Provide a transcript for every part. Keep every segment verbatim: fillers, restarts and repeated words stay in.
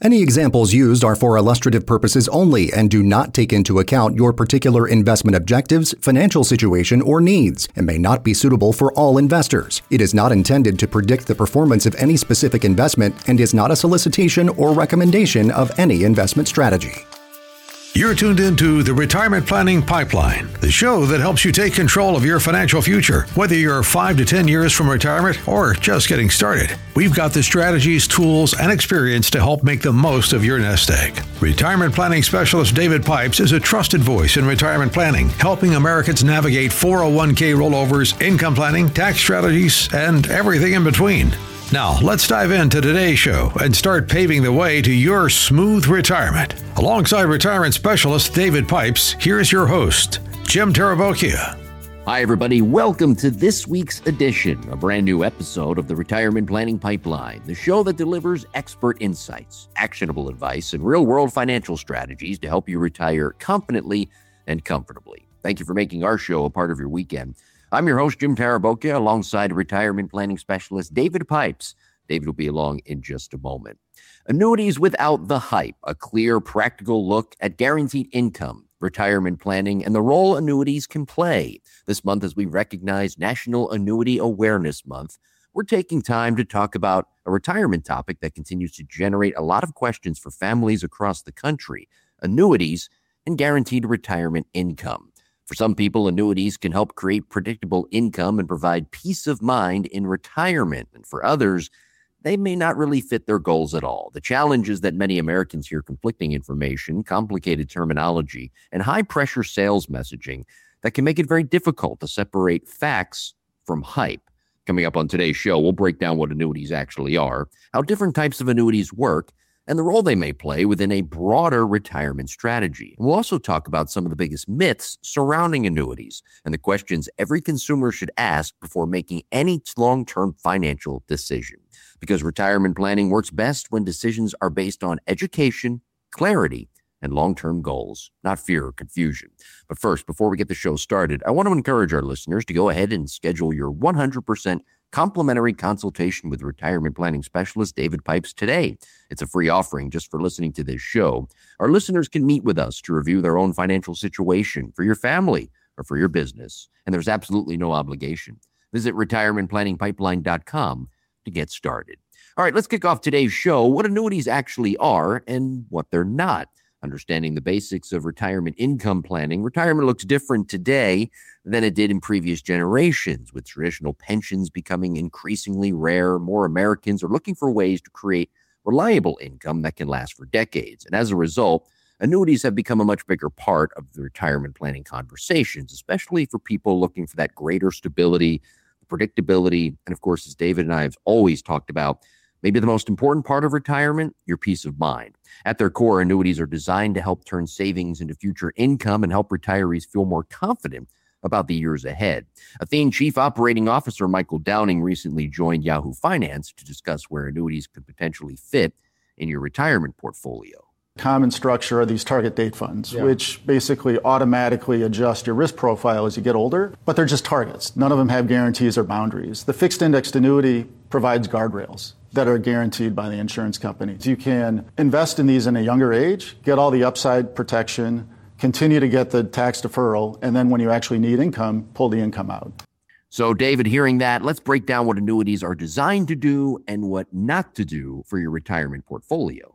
Any examples used are for illustrative purposes only and do not take into account your particular investment objectives, financial situation, or needs, and may not be suitable for all investors. It is not intended to predict the performance of any specific investment and is not a solicitation or recommendation of any investment strategy. You're tuned into the Retirement Planning Pipeline, the show that helps you take control of your financial future. Whether you're five to ten years from retirement or just getting started, we've got the strategies, tools, and experience to help make the most of your nest egg. Retirement planning specialist David Pipes is a trusted voice in retirement planning, helping Americans navigate four oh one k rollovers, income planning, tax strategies, and everything in between. Now, let's dive into today's show and start paving the way to your smooth retirement. Alongside retirement specialist David Pipes, here's your host, Jim Tarabokia. Hi, everybody. Welcome to this week's edition, a brand new episode of the Retirement Planning Pipeline, the show that delivers expert insights, actionable advice, and real-world financial strategies to help you retire confidently and comfortably. Thank you for making our show a part of your weekend. I'm your host, Jim Tarabokia, alongside retirement planning specialist David Pipes. David will be along in just a moment. Annuities without the hype, a clear, practical look at guaranteed income, retirement planning, and the role annuities can play. This month, as we recognize National Annuity Awareness Month, we're taking time to talk about a retirement topic that continues to generate a lot of questions for families across the country: annuities and guaranteed retirement income. For some people, annuities can help create predictable income and provide peace of mind in retirement. And for others, they may not really fit their goals at all. The challenge is that many Americans hear conflicting information, complicated terminology, and high-pressure sales messaging that can make it very difficult to separate facts from hype. Coming up on today's show, we'll break down what annuities actually are, how different types of annuities work, and the role they may play within a broader retirement strategy. We'll also talk about some of the biggest myths surrounding annuities and the questions every consumer should ask before making any long-term financial decision. Because retirement planning works best when decisions are based on education, clarity, and long-term goals, not fear or confusion. But first, before we get the show started, I want to encourage our listeners to go ahead and schedule your one hundred percent complimentary consultation with retirement planning specialist David Pipes today. It's a free offering just for listening to this show. Our listeners can meet with us to review their own financial situation for your family or for your business, and there's absolutely no obligation. Visit retirement planning pipeline dot com to get started. All right, let's kick off today's show, what annuities actually are and what they're not. Understanding the basics of retirement income planning, retirement looks different today than it did in previous generations, with traditional pensions becoming increasingly rare. More Americans are looking for ways to create reliable income that can last for decades. And as a result, annuities have become a much bigger part of the retirement planning conversations, especially for people looking for that greater stability, predictability, and of course, as David and I have always talked about, maybe the most important part of retirement, your peace of mind. At their core, annuities are designed to help turn savings into future income and help retirees feel more confident about the years ahead. Athene Chief Operating Officer Michael Downing recently joined Yahoo Finance to discuss where annuities could potentially fit in your retirement portfolio. Common structure are these target date funds, yeah. which basically automatically adjust your risk profile as you get older, but they're just targets. None of them have guarantees or boundaries. The fixed indexed annuity provides guardrails that are guaranteed by the insurance companies. You can invest in these in a younger age, get all the upside protection, continue to get the tax deferral, and then when you actually need income, pull the income out. So, David, hearing that, let's break down what annuities are designed to do and what not to do for your retirement portfolio.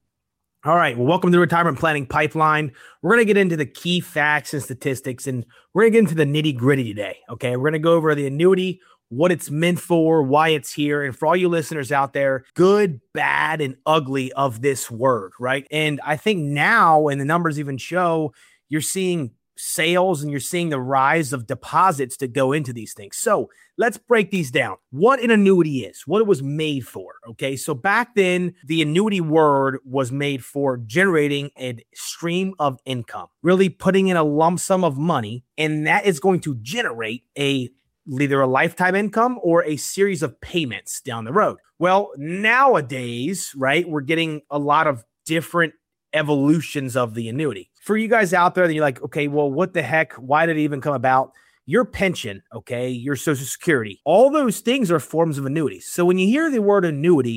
All right. Well, welcome to the Retirement Planning Pipeline. We're going to get into the key facts and statistics, and we're going to get into the nitty gritty today. Okay. We're going to go over the annuity, what it's meant for, why it's here. And for all you listeners out there, good, bad, and ugly of this word, right? And I think now, and the numbers even show, you're seeing sales and you're seeing the rise of deposits to go into these things. So let's break these down. What an annuity is, what it was made for. Okay. So back then, the annuity word was made for generating a stream of income, really putting in a lump sum of money, and that is going to generate a either a lifetime income or a series of payments down the road. Well, nowadays, right, we're getting a lot of different evolutions of the annuity. For you guys out there that you're like, okay, well, what the heck? Why did it even come about? Your pension, okay, your Social Security, all those things are forms of annuities. So when you hear the word annuity,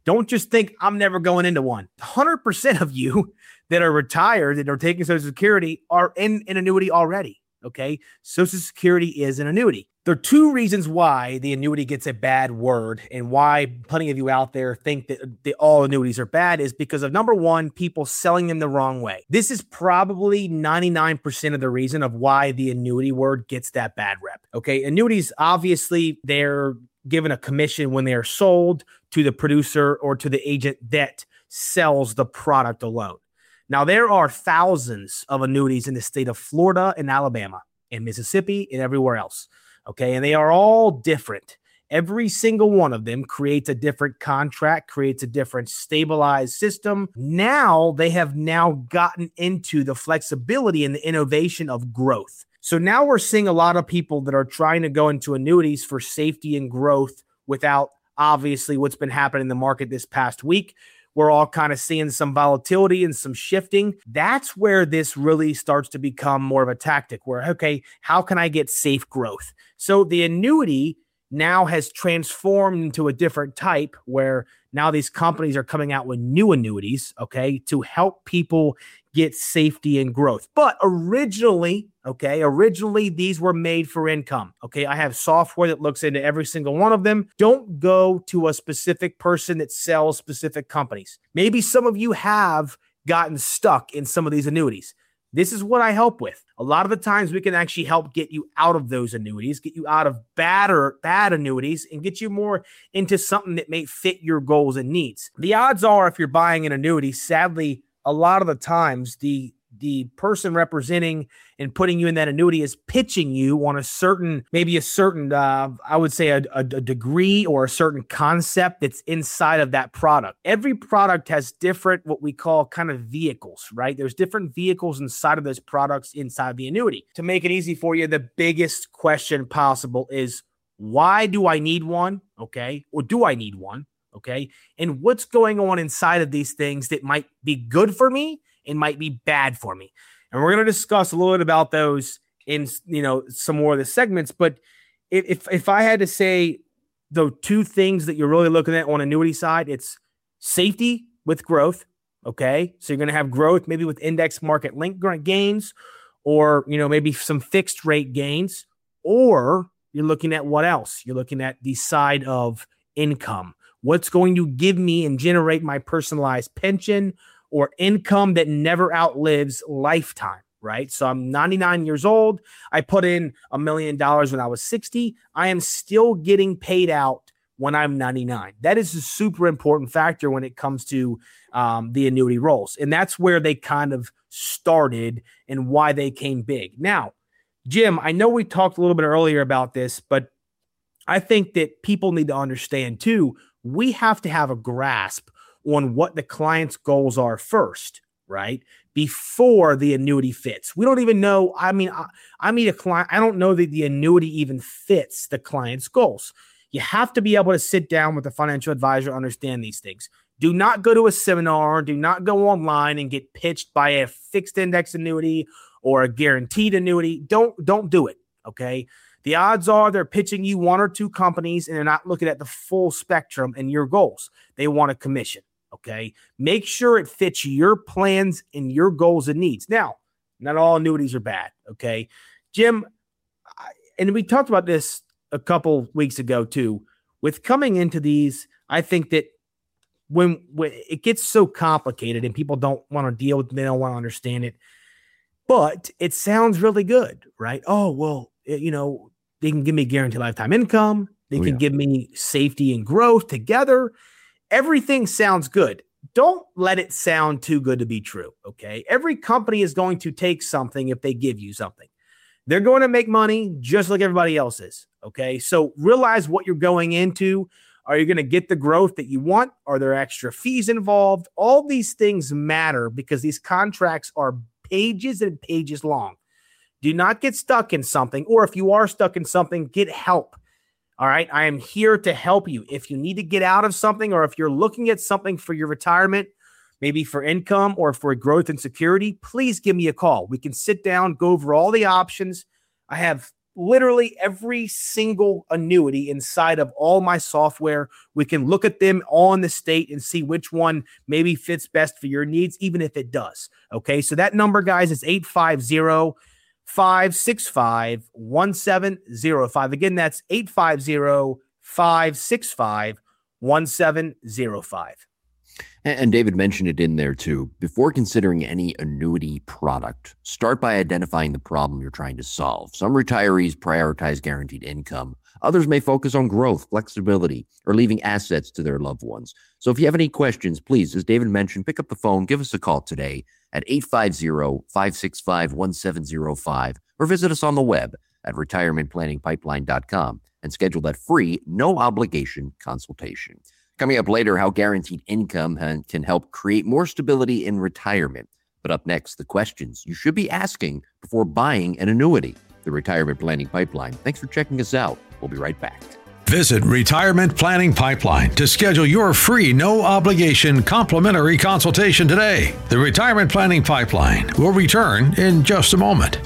Don't just think I'm never going into one. one hundred percent of you that are retired and are taking Social Security are in an annuity already. Okay. Social Security is an annuity. There are two reasons why the annuity gets a bad word and why plenty of you out there think that the, all annuities are bad is because of, number one, people selling them the wrong way. This is probably ninety-nine percent of the reason of why the annuity word gets that bad rep. Okay. Annuities, obviously, they're given a commission when they are sold to the producer or to the agent that sells the product alone. Now, there are thousands of annuities in the state of Florida and Alabama and Mississippi and everywhere else. Okay. And they are all different. Every single one of them creates a different contract, creates a different stabilized system. Now they have now gotten into the flexibility and the innovation of growth. So now we're seeing a lot of people that are trying to go into annuities for safety and growth without obviously what's been happening in the market this past week. We're all kind of seeing some volatility and some shifting. That's where this really starts to become more of a tactic where, okay, how can I get safe growth? So the annuity now has transformed into a different type where now these companies are coming out with new annuities, okay, to help people get safety and growth. But originally, okay, originally these were made for income. Okay, I have software that looks into every single one of them. Don't go to a specific person that sells specific companies. Maybe some of you have gotten stuck in some of these annuities. This is what I help with. A lot of the times we can actually help get you out of those annuities, get you out of bad or bad annuities, and get you more into something that may fit your goals and needs. The odds are if you're buying an annuity, sadly, a lot of the times the the person representing and putting you in that annuity is pitching you on a certain, maybe a certain, uh, I would say a, a, a degree or a certain concept that's inside of that product. Every product has different, what we call kind of vehicles, right? There's different vehicles inside of those products inside the annuity. To make it easy for you, the biggest question possible is, why do I need one? Okay. Or do I need one? Okay. And what's going on inside of these things that might be good for me and might be bad for me. And we're going to discuss a little bit about those in, you know, some more of the segments. But if, if I had to say the two things that you're really looking at on annuity side, it's safety with growth. Okay. So you're going to have growth, maybe with index market link gains, or, you know, maybe some fixed rate gains, or you're looking at what else? You're looking at the side of income. What's going to give me and generate my personalized pension or income that never outlives lifetime, right? So I'm ninety-nine years old. I put in a million dollars when I was sixty. I am still getting paid out when I'm ninety-nine. That is a super important factor when it comes to um, the annuity rolls. And that's where they kind of started and why they came big. Now, Jim, I know we talked a little bit earlier about this, but I think that people need to understand too, we have to have a grasp on what the client's goals are first, right? Before the annuity fits. We don't even know. I mean, I, I meet a client. I don't know that the annuity even fits the client's goals. You have to be able to sit down with a financial advisor, understand these things. Do not go to a seminar. Do not go online and get pitched by a fixed index annuity or a guaranteed annuity. Don't, don't do it. Okay. The odds are they're pitching you one or two companies and they're not looking at the full spectrum and your goals. They want a commission. Okay. Make sure it fits your plans and your goals and needs. Now, not all annuities are bad. Okay. Jim, I, and we talked about this a couple weeks ago too, with coming into these. I think that when, when it gets so complicated and people don't want to deal with it, they don't want to understand it, but it sounds really good, right? Oh, well, it, you know, they can give me guaranteed lifetime income. They oh, can yeah. give me safety and growth together. Everything sounds good. Don't let it sound too good to be true, okay? Every company is going to take something if they give you something. They're going to make money just like everybody else is, okay? So realize what you're going into. Are you going to get the growth that you want? Are there extra fees involved? All these things matter because these contracts are pages and pages long. Do not get stuck in something, or if you are stuck in something, get help. All right. I am here to help you. If you need to get out of something, or if you're looking at something for your retirement, maybe for income or for growth and security, please give me a call. We can sit down, go over all the options. I have literally every single annuity inside of all my software. We can look at them all in the state and see which one maybe fits best for your needs, even if it does. Okay, so that number, guys, is eight five zero, five six five, one seven zero five. Again, that's eight five zero, five six five, one seven zero five. And David mentioned it in there too. Before considering any annuity product, start by identifying the problem you're trying to solve. Some retirees prioritize guaranteed income. Others may focus on growth, flexibility, or leaving assets to their loved ones. So if you have any questions, please, as David mentioned, pick up the phone, give us a call today at eight five zero, five six five, one seven zero five, or visit us on the web at retirement planning pipeline dot com and schedule that free, no obligation consultation. Coming up later, how guaranteed income can help create more stability in retirement. But up next, the questions you should be asking before buying an annuity. The Retirement Planning Pipeline. Thanks for checking us out. We'll be right back. Visit Retirement Planning Pipeline to schedule your free, no-obligation, complimentary consultation today. The Retirement Planning Pipeline will return in just a moment.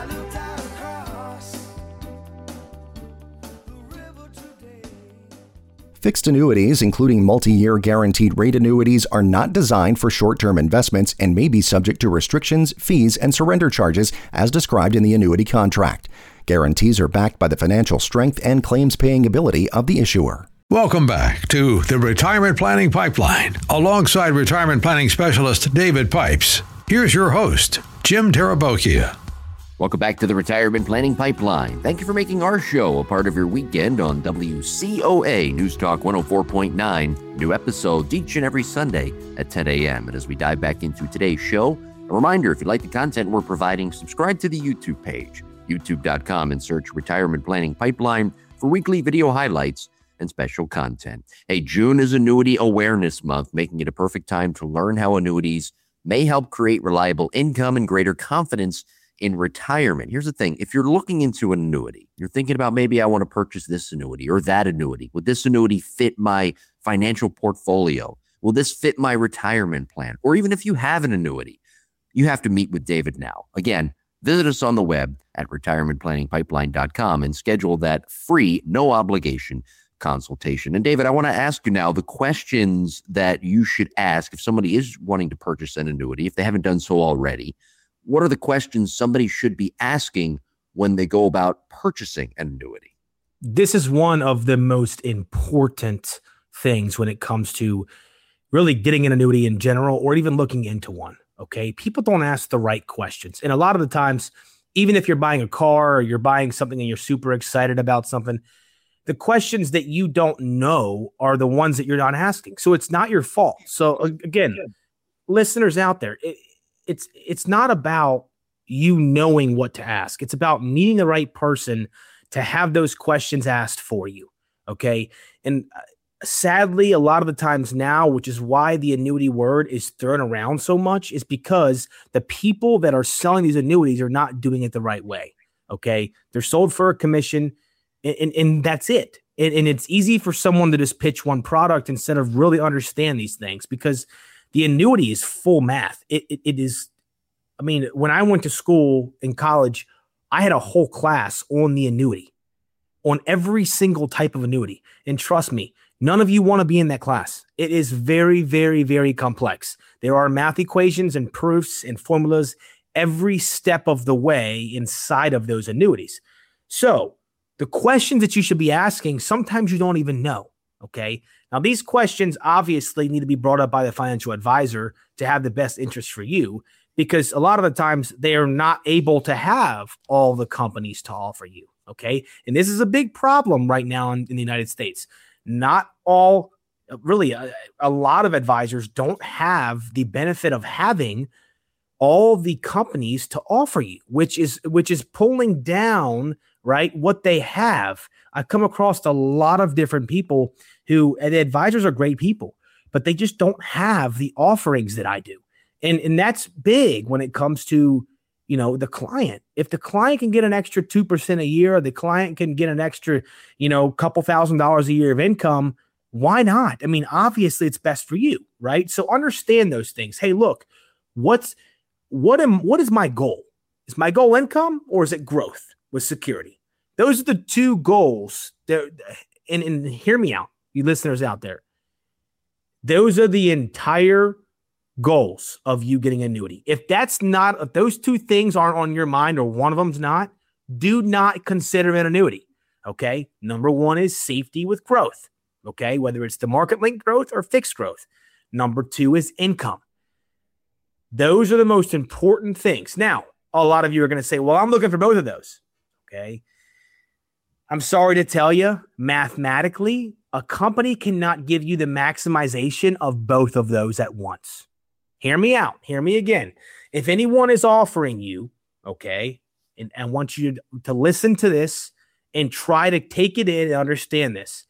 Fixed annuities, including multi-year guaranteed rate annuities, are not designed for short-term investments and may be subject to restrictions, fees, and surrender charges as described in the annuity contract. Guarantees are backed by the financial strength and claims-paying ability of the issuer. Welcome back to the Retirement Planning Pipeline, alongside retirement planning specialist David Pipes. Here's your host, Jim Tarabokia. Welcome back to the Retirement Planning Pipeline. Thank you for making our show a part of your weekend on W C O A News Talk one oh four point nine. New episodes each and every Sunday at ten a.m. And as we dive back into today's show, a reminder, if you like the content we're providing, subscribe to the YouTube page, youtube dot com, and search Retirement Planning Pipeline for weekly video highlights and special content. Hey, June is Annuity Awareness Month, making it a perfect time to learn how annuities may help create reliable income and greater confidence in retirement. Here's the thing. If you're looking into an annuity, you're thinking about maybe I want to purchase this annuity or that annuity. Would this annuity fit my financial portfolio? Will this fit my retirement plan? Or even if you have an annuity, you have to meet with David now. Again, visit us on the web at retirement planning pipeline dot com and schedule that free, no obligation consultation. And David, I want to ask you now the questions that you should ask if somebody is wanting to purchase an annuity, if they haven't done so already. What are the questions somebody should be asking when they go about purchasing an annuity? This is one of the most important things when it comes to really getting an annuity in general, or even looking into one. Okay. People don't ask the right questions. And a lot of the times, even if you're buying a car or you're buying something and you're super excited about something, the questions that you don't know are the ones that you're not asking. So it's not your fault. So again, listeners out there, it, It's it's not about you knowing what to ask. It's about meeting the right person to have those questions asked for you, okay? And sadly, a lot of the times now, which is why the annuity word is thrown around so much, is because the people that are selling these annuities are not doing it the right way, okay? They're sold for a commission, and, and, and that's it. And, and it's easy for someone to just pitch one product instead of really understand these things, because the annuity is full math. It, it it is, I mean, when I went to school in college, I had a whole class on the annuity, on every single type of annuity. And trust me, none of you want to be in that class. It is very, very, very complex. There are math equations and proofs and formulas every step of the way inside of those annuities. So the questions that you should be asking, sometimes you don't even know, okay? Now, these questions obviously need to be brought up by the financial advisor to have the best interest for you, because a lot of the times they are not able to have all the companies to offer you, okay? And this is a big problem right now in, in the United States. Not all, really, a, a lot of advisors don't have the benefit of having all the companies to offer you, which is which is pulling down, right, what they have. I've come across a lot of different people who, and the advisors are great people, but they just don't have the offerings that I do. And, and that's big when it comes to, you know, the client. If the client can get an extra two percent a year, or the client can get an extra, you know, couple thousand dollars a year of income, why not? I mean, obviously it's best for you, right? So understand those things. Hey, look, what's, what am, what is my goal? Is my goal income, or is it growth with security? Those are the two goals. That, and, and hear me out, you listeners out there. Those are the entire goals of you getting annuity. If that's not, if those two things aren't on your mind or one of them's not, do not consider an annuity. Okay. Number one is safety with growth. Okay. Whether it's the market linked growth or fixed growth. Number two is income. Those are the most important things. Now, a lot of you are going to say, well, I'm looking for both of those. Okay. I'm sorry to tell you, mathematically, a company cannot give you the maximization of both of those at once. Hear me out. Hear me again. If anyone is offering you, okay, and I want you to listen to this and try to take it in and understand this.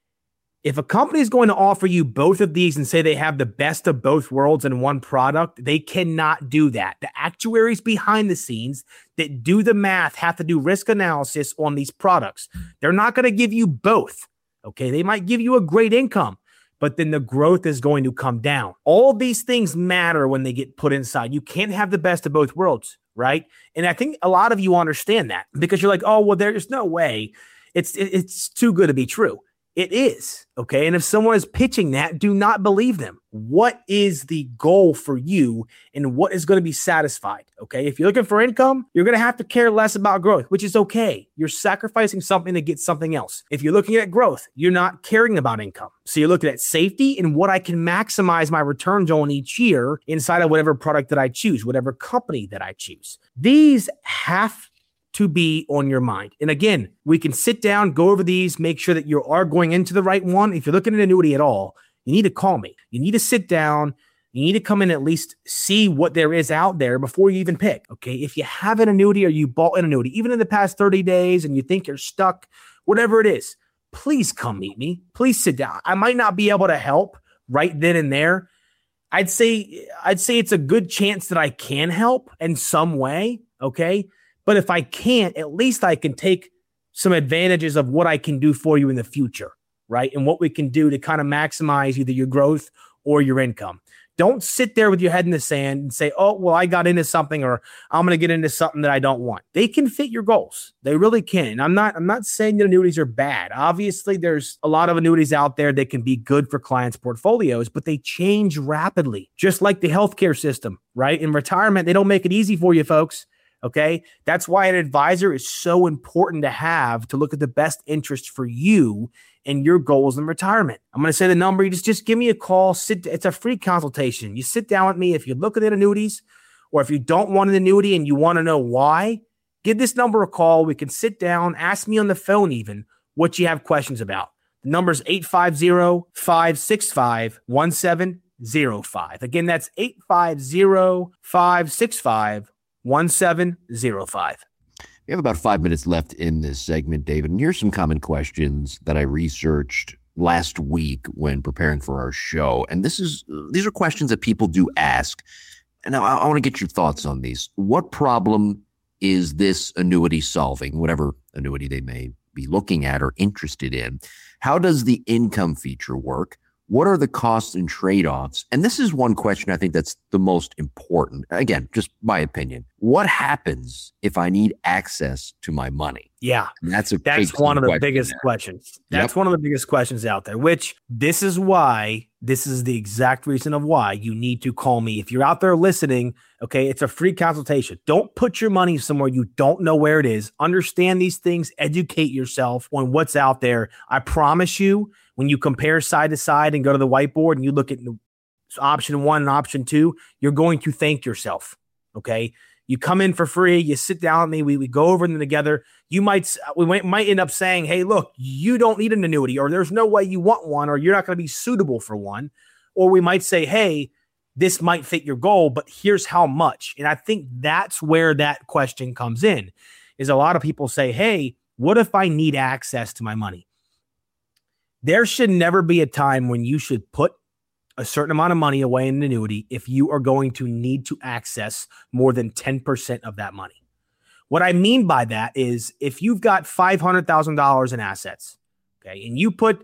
If a company is going to offer you both of these and say they have the best of both worlds in one product, they cannot do that. The actuaries behind the scenes that do the math have to do risk analysis on these products. They're not going to give you both. Okay, they might give you a great income, but then the growth is going to come down. All these things matter when they get put inside. You can't have the best of both worlds, right? And I think a lot of you understand that because you're like, oh, well, there's no way. It's it's too good to be true. It is, okay? And if someone is pitching that, do not believe them. What is the goal for you and what is going to be satisfied, okay? If you're looking for income, you're going to have to care less about growth, which is okay. You're sacrificing something to get something else. If you're looking at growth, you're not caring about income. So you're looking at safety and what I can maximize my returns on each year inside of whatever product that I choose, whatever company that I choose. These have to be on your mind. And again, we can sit down, go over these, make sure that you are going into the right one. If you're looking at annuity at all, you need to call me. You need to sit down. You need to come in and at least see what there is out there before you even pick. Okay. If you have an annuity or you bought an annuity, even in the past thirty days and you think you're stuck, whatever it is, please come meet me. Please sit down. I might not be able to help right then and there. I'd say, I'd say it's a good chance that I can help in some way. Okay. But if I can't, at least I can take some advantages of what I can do for you in the future, right? And what we can do to kind of maximize either your growth or your income. Don't sit there with your head in the sand and say, oh, well, I got into something or I'm going to get into something that I don't want. They can fit your goals. They really can. I'm not, I'm not saying that annuities are bad. Obviously, there's a lot of annuities out there that can be good for clients' portfolios, but they change rapidly, just like the healthcare system, right? In retirement, they don't make it easy for you folks. Okay. That's why an advisor is so important to have to look at the best interest for you and your goals in retirement. I'm going to say the number. You just, just give me a call. Sit. It's a free consultation. You sit down with me. If you're looking at annuities or if you don't want an annuity and you want to know why, give this number a call. We can sit down, ask me on the phone even what you have questions about. The number is eight five zero, five six five, one seven zero five. Again, that's eight five zero, five six five, one seven zero five. We have about five minutes left in this segment, David, and here's some common questions that I researched last week when preparing for our show. And this is these are questions that people do ask. And I, I want to get your thoughts on these. What problem is this annuity solving, whatever annuity they may be looking at or interested in? How does the income feature work? What are the costs and trade-offs? And this is one question I think that's the most important. Again, just my opinion. What happens if I need access to my money? Yeah, and that's a that's one of the question biggest there. questions. That's Yep. one of the biggest questions out there, which this is why, this is the exact reason of why you need to call me. If you're out there listening, okay, it's a free consultation. Don't put your money somewhere you don't know where it is. Understand these things. Educate yourself on what's out there. I promise you, when you compare side to side and go to the whiteboard and you look at option one and option two, you're going to thank yourself, okay? You come in for free. You sit down with me. We, we go over them together. You might we might, might end up saying, hey, look, you don't need an annuity, or there's no way you want one, or you're not going to be suitable for one. Or we might say, hey, this might fit your goal, but here's how much. And I think that's where that question comes in, is a lot of people say, hey, what if I need access to my money? There should never be a time when you should put a certain amount of money away in an annuity if you are going to need to access more than ten percent of that money. What I mean by that is if you've got five hundred thousand dollars in assets, okay, and you put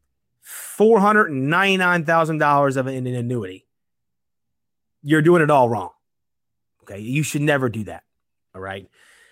four hundred ninety-nine thousand dollars of it in an annuity, you're doing it all wrong. Okay, you should never do that. All right.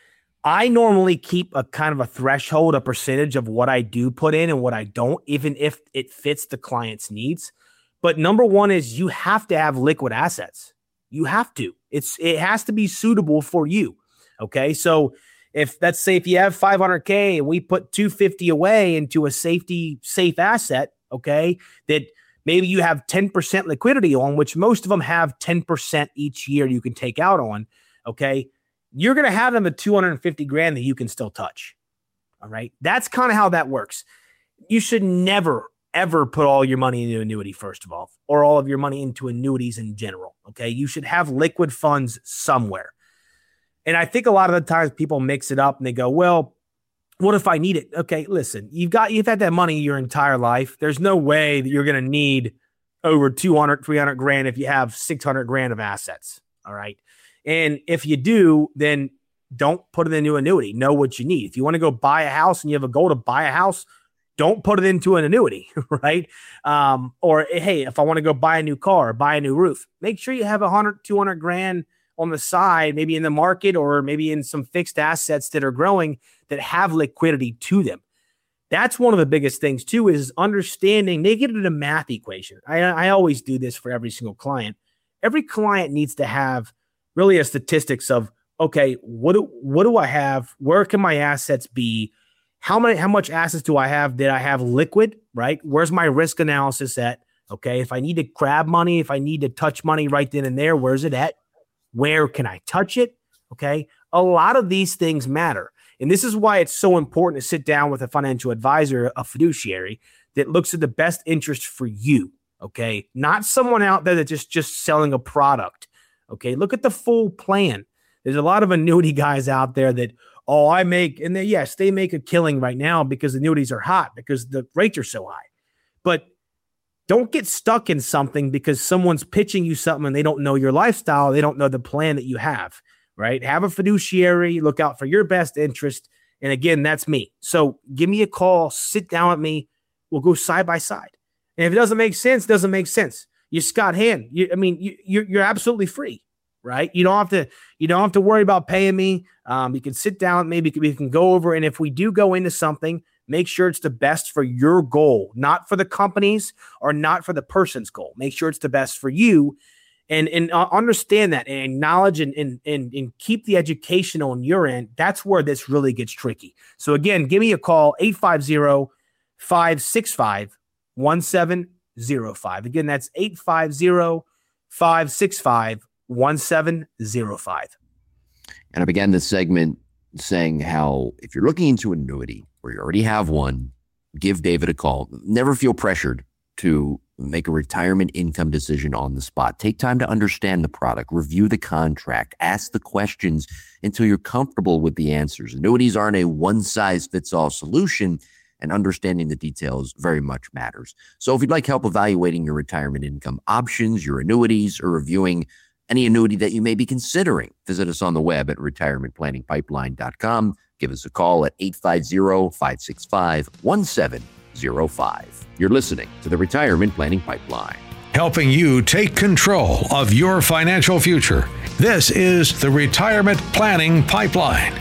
I normally keep a kind of a threshold, a percentage of what I do put in and what I don't, even if it fits the client's needs. But number one is you have to have liquid assets. You have to. It's it has to be suitable for you. Okay. So if let's say if you have five hundred K and we put two hundred fifty away into a safety safe asset, okay, that maybe you have ten percent liquidity on, which most of them have ten percent each year you can take out on. Okay. You're going to have them at two hundred fifty grand that you can still touch. All right. That's kind of how that works. You should never, ever put all your money into annuity, first of all, or all of your money into annuities in general. Okay. You should have liquid funds somewhere. And I think a lot of the times people mix it up and they go, well, what if I need it? Okay. Listen, you've got, you've had that money your entire life. There's no way that you're going to need over two hundred, three hundred grand if you have six hundred grand of assets. All right. And if you do, then don't put it into annuity. Know what you need. If you want to go buy a house and you have a goal to buy a house, don't put it into an annuity, right? Um, or, hey, if I want to go buy a new car, buy a new roof, make sure you have one hundred, two hundred grand on the side, maybe in the market or maybe in some fixed assets that are growing that have liquidity to them. That's one of the biggest things, too, is understanding. They get into the math equation. I, I always do this for every single client. Every client needs to have really a statistics of, okay, what do, what do I have? Where can my assets be? How many, how much assets do I have that I have liquid, right? Where's my risk analysis at? Okay. If I need to grab money, if I need to touch money right then and there, where's it at? Where can I touch it? Okay. A lot of these things matter. And this is why it's so important to sit down with a financial advisor, a fiduciary that looks at the best interest for you. Okay. Not someone out there that's just, just selling a product. Okay, look at the full plan. There's a lot of annuity guys out there that, oh, I make, and they, yes, they make a killing right now because annuities are hot because the rates are so high. But don't get stuck in something because someone's pitching you something and they don't know your lifestyle. They don't know the plan that you have, right? Have a fiduciary, look out for your best interest. And again, that's me. So give me a call, sit down with me. We'll go side by side. And if it doesn't make sense, it doesn't make sense. You're Scott Hand. You, I mean, you, you're, you're absolutely free, right? You don't have to, you don't have to worry about paying me. Um, you can sit down, maybe we can go over. And if we do go into something, make sure it's the best for your goal, not for the company's or not for the person's goal. Make sure it's the best for you and, and uh, understand that and acknowledge and, and, and, and keep the education on your end. That's where this really gets tricky. So again, give me a call, eight five zero, five six five, one seven zero five. Again, that's eight five zero, five six five, one seven zero five. And I began this segment saying how if you're looking into an annuity or you already have one, give David a call. Never feel pressured to make a retirement income decision on the spot. Take time to understand the product, review the contract, ask the questions until you're comfortable with the answers. Annuities aren't a one-size-fits-all solution, and understanding the details very much matters. So if you'd like help evaluating your retirement income options, your annuities, or reviewing any annuity that you may be considering, visit us on the web at retirement planning pipeline dot com. Give us a call at eight five zero, five six five, one seven zero five. You're listening to the Retirement Planning Pipeline, helping you take control of your financial future. This is the Retirement Planning Pipeline.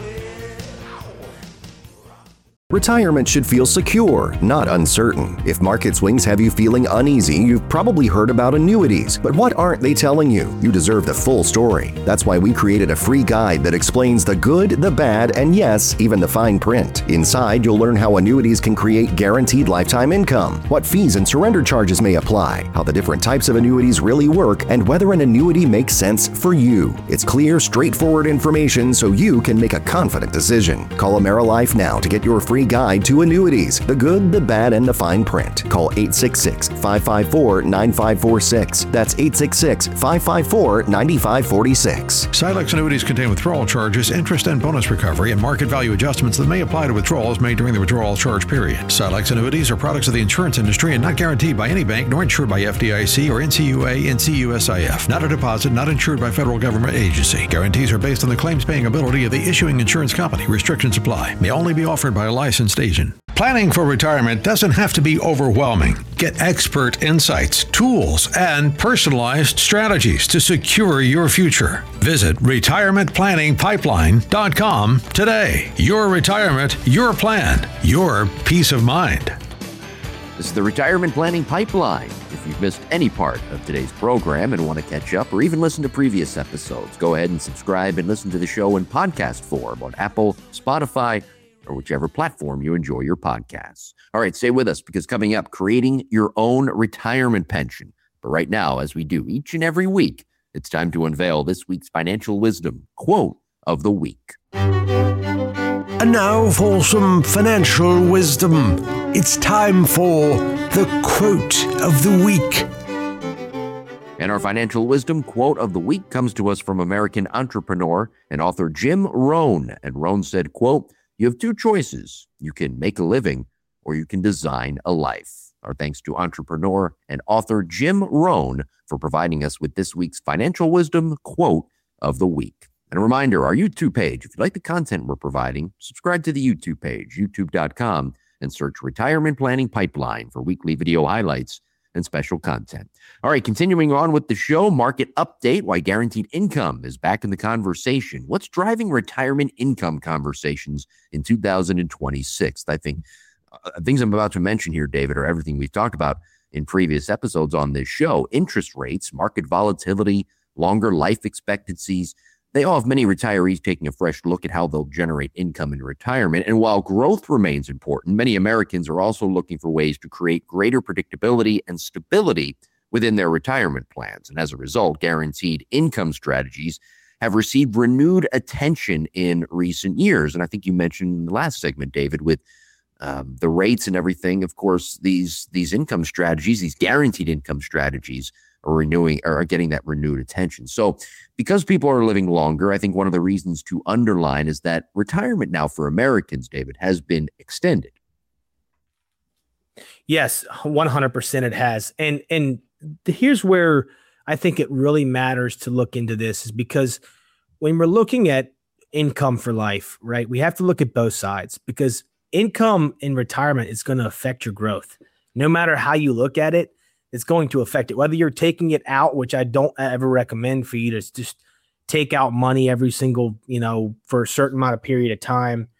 Retirement should feel secure, not uncertain. If market swings have you feeling uneasy, you've probably heard about annuities. But what aren't they telling you? You deserve the full story. That's why we created a free guide that explains the good, the bad, and yes, even the fine print. Inside, you'll learn how annuities can create guaranteed lifetime income, what fees and surrender charges may apply, how the different types of annuities really work, and whether an annuity makes sense for you. It's clear, straightforward information so you can make a confident decision. Call AmeriLife now to get your free guide to annuities, the good, the bad, and the fine print. Call eight six six, five five four, nine five four six. That's eight six six, five five four, nine five four six. Silex annuities contain withdrawal charges, interest and bonus recovery, and market value adjustments that may apply to withdrawals made during the withdrawal charge period. Silex annuities are products of the insurance industry and not guaranteed by any bank nor insured by F D I C or N C U A, N C U S I F. Not a deposit, not insured by federal government agency. Guarantees are based on the claims paying ability of the issuing insurance company. Restrictions apply. May only be offered by a licensed agent. Planning for retirement doesn't have to be overwhelming. Get expert insights, tools, and personalized strategies to secure your future. Visit retirement planning pipeline dot com today. Your retirement, your plan, your peace of mind. This is the Retirement Planning Pipeline. If you've missed any part of today's program and want to catch up or even listen to previous episodes, go ahead and subscribe and listen to the show in podcast form on Apple, Spotify, or whichever platform you enjoy your podcasts. All right, stay with us because coming up, creating your own retirement pension. But right now, as we do each and every week, it's time to unveil this week's financial wisdom quote of the week. And now for some financial wisdom. It's time for the quote of the week. And our financial wisdom quote of the week comes to us from American entrepreneur and author Jim Rohn. And Rohn said, quote, "You have two choices. You can make a living or you can design a life." Our thanks to entrepreneur and author Jim Rohn for providing us with this week's financial wisdom quote of the week. And a reminder, our YouTube page, if you like the content we're providing, subscribe to the YouTube page, youtube dot com, and search Retirement Planning Pipeline for weekly video highlights and special content. All right, continuing on with the show, market update, why guaranteed income is back in the conversation. What's driving retirement income conversations in two thousand twenty-six? I think uh, things I'm about to mention here, David, are everything we've talked about in previous episodes on this show. Interest rates, market volatility, longer life expectancies. They all have many retirees taking a fresh look at how they'll generate income in retirement. And while growth remains important, many Americans are also looking for ways to create greater predictability and stability within their retirement plans. And as a result, guaranteed income strategies have received renewed attention in recent years. And I think you mentioned in the last segment, David, with um, the rates and everything. Of course, these these income strategies, these guaranteed income strategies, are renewing or are getting that renewed attention. So because people are living longer, I think one of the reasons to underline is that retirement now for Americans, David, has been extended. Yes, one hundred percent it has. And and here's where I think it really matters to look into this is because when we're looking at income for life, right, we have to look at both sides because income in retirement is going to affect your growth. No matter how you look at it, it's going to affect it. Whether you're taking it out, which I don't ever recommend for you to just take out money every single, you know, for a certain amount of period of time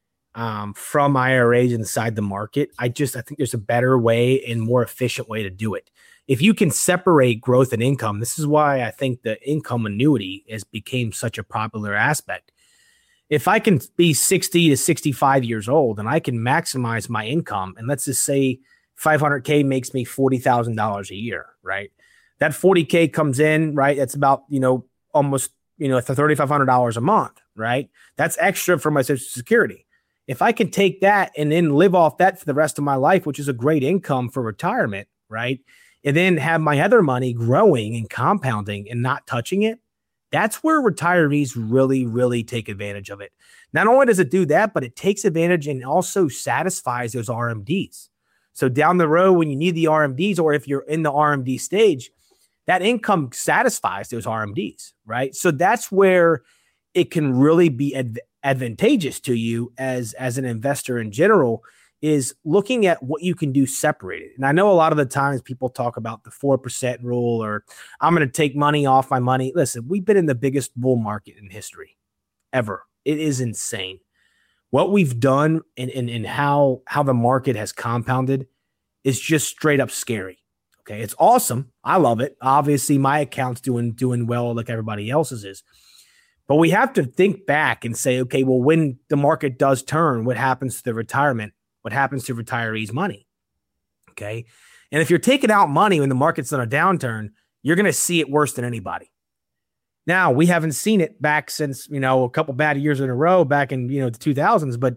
um, from I R As inside the market. I just, I think there's a better way and more efficient way to do it. If you can separate growth and income, this is why I think the income annuity has became such a popular aspect. If I can be sixty to sixty-five years old and I can maximize my income, and let's just say five hundred K makes me forty thousand dollars a year, right? That forty K comes in, right? That's about, you know, almost, you know, thirty-five hundred dollars a month, right? That's extra for my Social Security. If I can take that and then live off that for the rest of my life, which is a great income for retirement, right? And then have my other money growing and compounding and not touching it, that's where retirees really, really take advantage of it. Not only does it do that, but it takes advantage and also satisfies those R M Ds. So down the road, when you need the R M Ds, or if you're in the R M D stage, that income satisfies those R M Ds, right? So that's where it can really be adv- advantageous to you as, as an investor in general, is looking at what you can do separated. And I know a lot of the times people talk about the four percent rule, or I'm going to take money off my money. Listen, we've been in the biggest bull market in history ever. It is insane. What we've done and, and, and how, how the market has compounded is just straight up scary. Okay. It's awesome. I love it. Obviously my account's doing, doing well like everybody else's is, but we have to think back and say, okay, well, when the market does turn, what happens to the retirement? What happens to retirees' money? Okay. And if you're taking out money when the market's on a downturn, you're going to see it worse than anybody. Now, we haven't seen it back since, you know, a couple bad years in a row back in, you know, the two thousands, but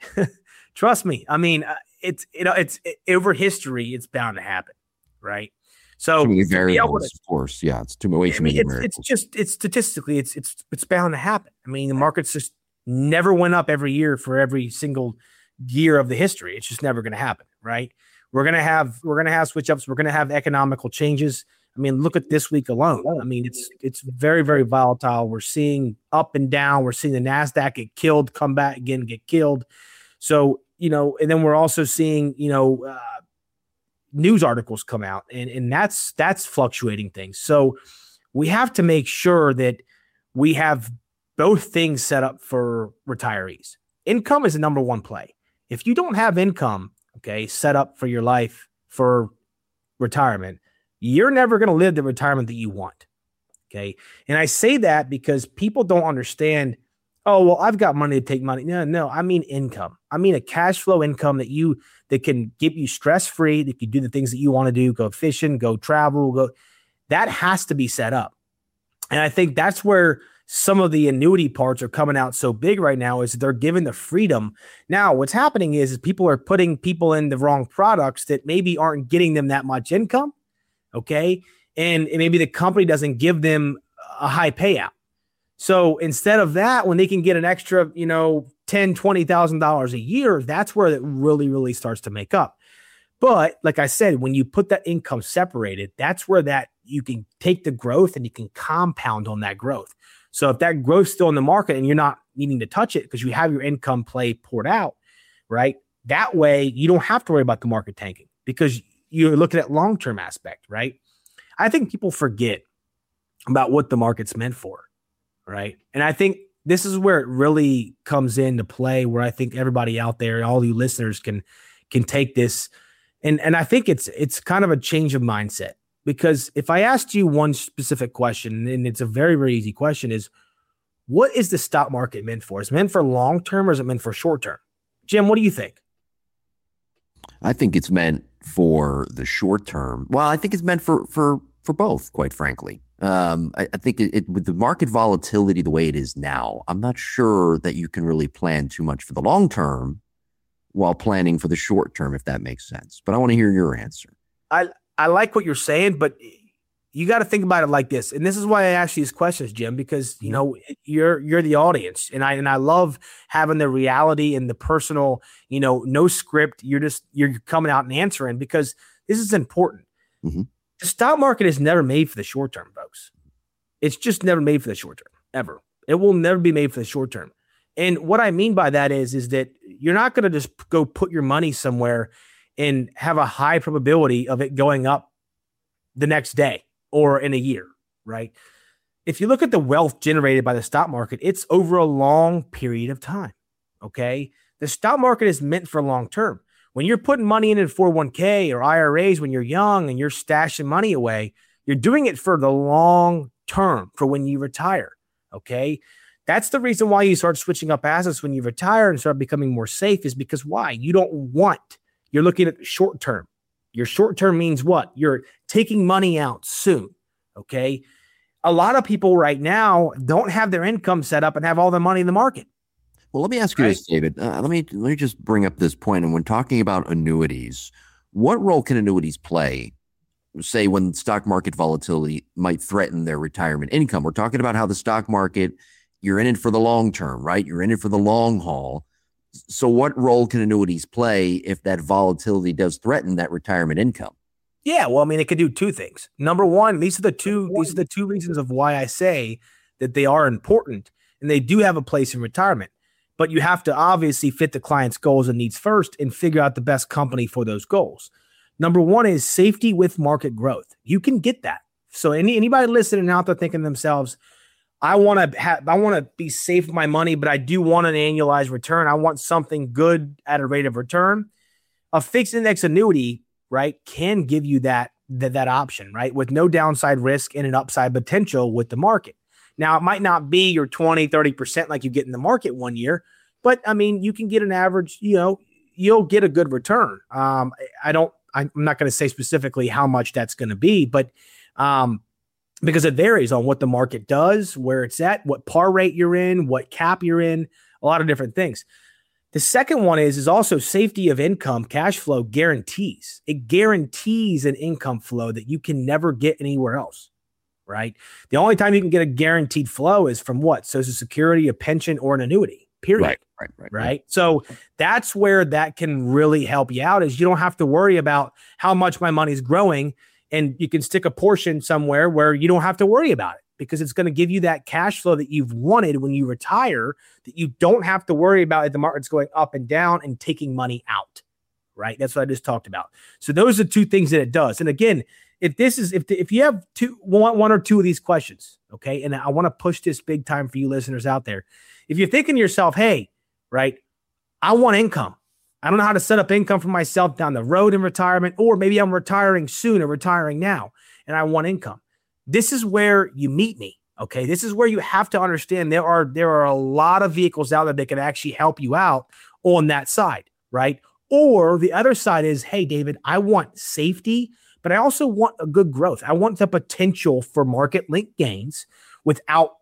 trust me, I mean, uh, it's, you know, it's it, over history, it's bound to happen. Right. So too many variables, to, of course. Yeah. It's too way too many it's, variables. It's just, it's statistically, it's, it's, it's bound to happen. I mean, the markets just never went up every year for every single year of the history. It's just never going to happen. Right. We're going to have, we're going to have switch ups. We're going to have economical changes. I mean, look at this week alone. I mean, it's, it's very, very volatile. We're seeing up and down. We're seeing the NASDAQ get killed, come back again, get killed. So you know, and then we're also seeing, you know, uh, news articles come out, and, and that's, that's fluctuating things. So we have to make sure that we have both things set up for retirees. Income is the number one play. If you don't have income, okay, set up for your life for retirement, you're never going to live the retirement that you want. Okay. And I say that because people don't understand, oh, well, I've got money to take money. No, no, I mean income. I mean a cash flow income that you, that can get you stress-free, that you do the things that you want to do, go fishing, go travel, go. That has to be set up. And I think that's where some of the annuity parts are coming out so big right now, is they're given the freedom. Now, what's happening is, is people are putting people in the wrong products that maybe aren't getting them that much income. Okay. And, and maybe the company doesn't give them a high payout. So instead of that, when they can get an extra, you know, ten thousand dollars, twenty thousand dollars a year, that's where it really, really starts to make up. But like I said, when you put that income separated, that's where that you can take the growth and you can compound on that growth. So if that growth's still in the market and you're not needing to touch it because you have your income play poured out, right? That way you don't have to worry about the market tanking because you're looking at long-term aspect, right? I think people forget about what the market's meant for, right? And I think this is where it really comes into play, where I think everybody out there, all you listeners can can take this. And, and I think it's it's kind of a change of mindset. Because if I asked you one specific question, and it's a very, very easy question, is what is the stock market meant for? Is it meant for long-term or is it meant for short-term? Jim, what do you think? I think it's meant for the short term. Well, I think it's meant for for for both, quite frankly. Um, I, I think it, it, with the market volatility the way it is now, I'm not sure that you can really plan too much for the long term while planning for the short term, if that makes sense. But I want to hear your answer. I I like what you're saying, but you got to think about it like this. And this is why I ask you these questions, Jim, because, you know, you're, you're the audience, and I, and I love having the reality and the personal, you know, no script. You're just, you're coming out and answering, because this is important. Mm-hmm. The stock market is never made for the short term, folks. It's just never made for the short term, ever. It will never be made for the short term. And what I mean by that is, is that you're not going to just go put your money somewhere and have a high probability of it going up the next day or in a year, right? If you look at the wealth generated by the stock market, it's over a long period of time, okay? The stock market is meant for long term. When you're putting money in a four oh one k or I R As when you're young and you're stashing money away, you're doing it for the long term, for when you retire, okay? That's the reason why you start switching up assets when you retire and start becoming more safe, is because why? You don't want, you're looking at the short term. Your short term means what? You're taking money out soon, okay? A lot of people right now don't have their income set up and have all their money in the market. Well, let me ask you right? this, David. Uh, let me let me just bring up this point. And when talking about annuities, what role can annuities play, say, when stock market volatility might threaten their retirement income? We're talking about how the stock market, you're in it for the long term, right? You're in it for the long haul. So what role can annuities play if that volatility does threaten that retirement income? Yeah, well, I mean, it could do two things. Number one, these are the two, these are the two reasons of why I say that they are important, and they do have a place in retirement. But you have to obviously fit the client's goals and needs first and figure out the best company for those goals. Number one is safety with market growth. You can get that. So any anybody listening out there thinking to themselves, I want to have, I want to be safe with my money, but I do want an annualized return. I want something good at a rate of return. A fixed index annuity, right, can give you that, that, that option, right, with no downside risk and an upside potential with the market. Now, it might not be your twenty, thirty percent like you get in the market one year, but I mean, you can get an average, you know, you'll get a good return. Um, I don't, I'm not going to say specifically how much that's going to be, but um, because it varies on what the market does, where it's at, what par rate you're in, what cap you're in, a lot of different things. The second one is, is also safety of income. Cash flow guarantees. It guarantees an income flow that you can never get anywhere else, right? The only time you can get a guaranteed flow is from what? Social Security, a pension, or an annuity, period. Right, right, right, right. right? So that's where that can really help you out, is you don't have to worry about how much my money's growing, and you can stick a portion somewhere where you don't have to worry about it. because it's going to give you that cash flow that you've wanted when you retire, that you don't have to worry about if the market's going up and down and taking money out, right? That's what I just talked about. So those are two things that it does. And again, if this is, if, the, if you have two, one, one or two of these questions, okay, and I want to push this big time for you listeners out there. If you're thinking to yourself, hey, right, I want income. I don't know how to set up income for myself down the road in retirement, or maybe I'm retiring soon or retiring now and I want income. This is where you meet me. Okay. This is where you have to understand there are, there are a lot of vehicles out there that can actually help you out on that side. Right. Or the other side is, hey, David, I want safety, but I also want a good growth. I want the potential for market link gains without,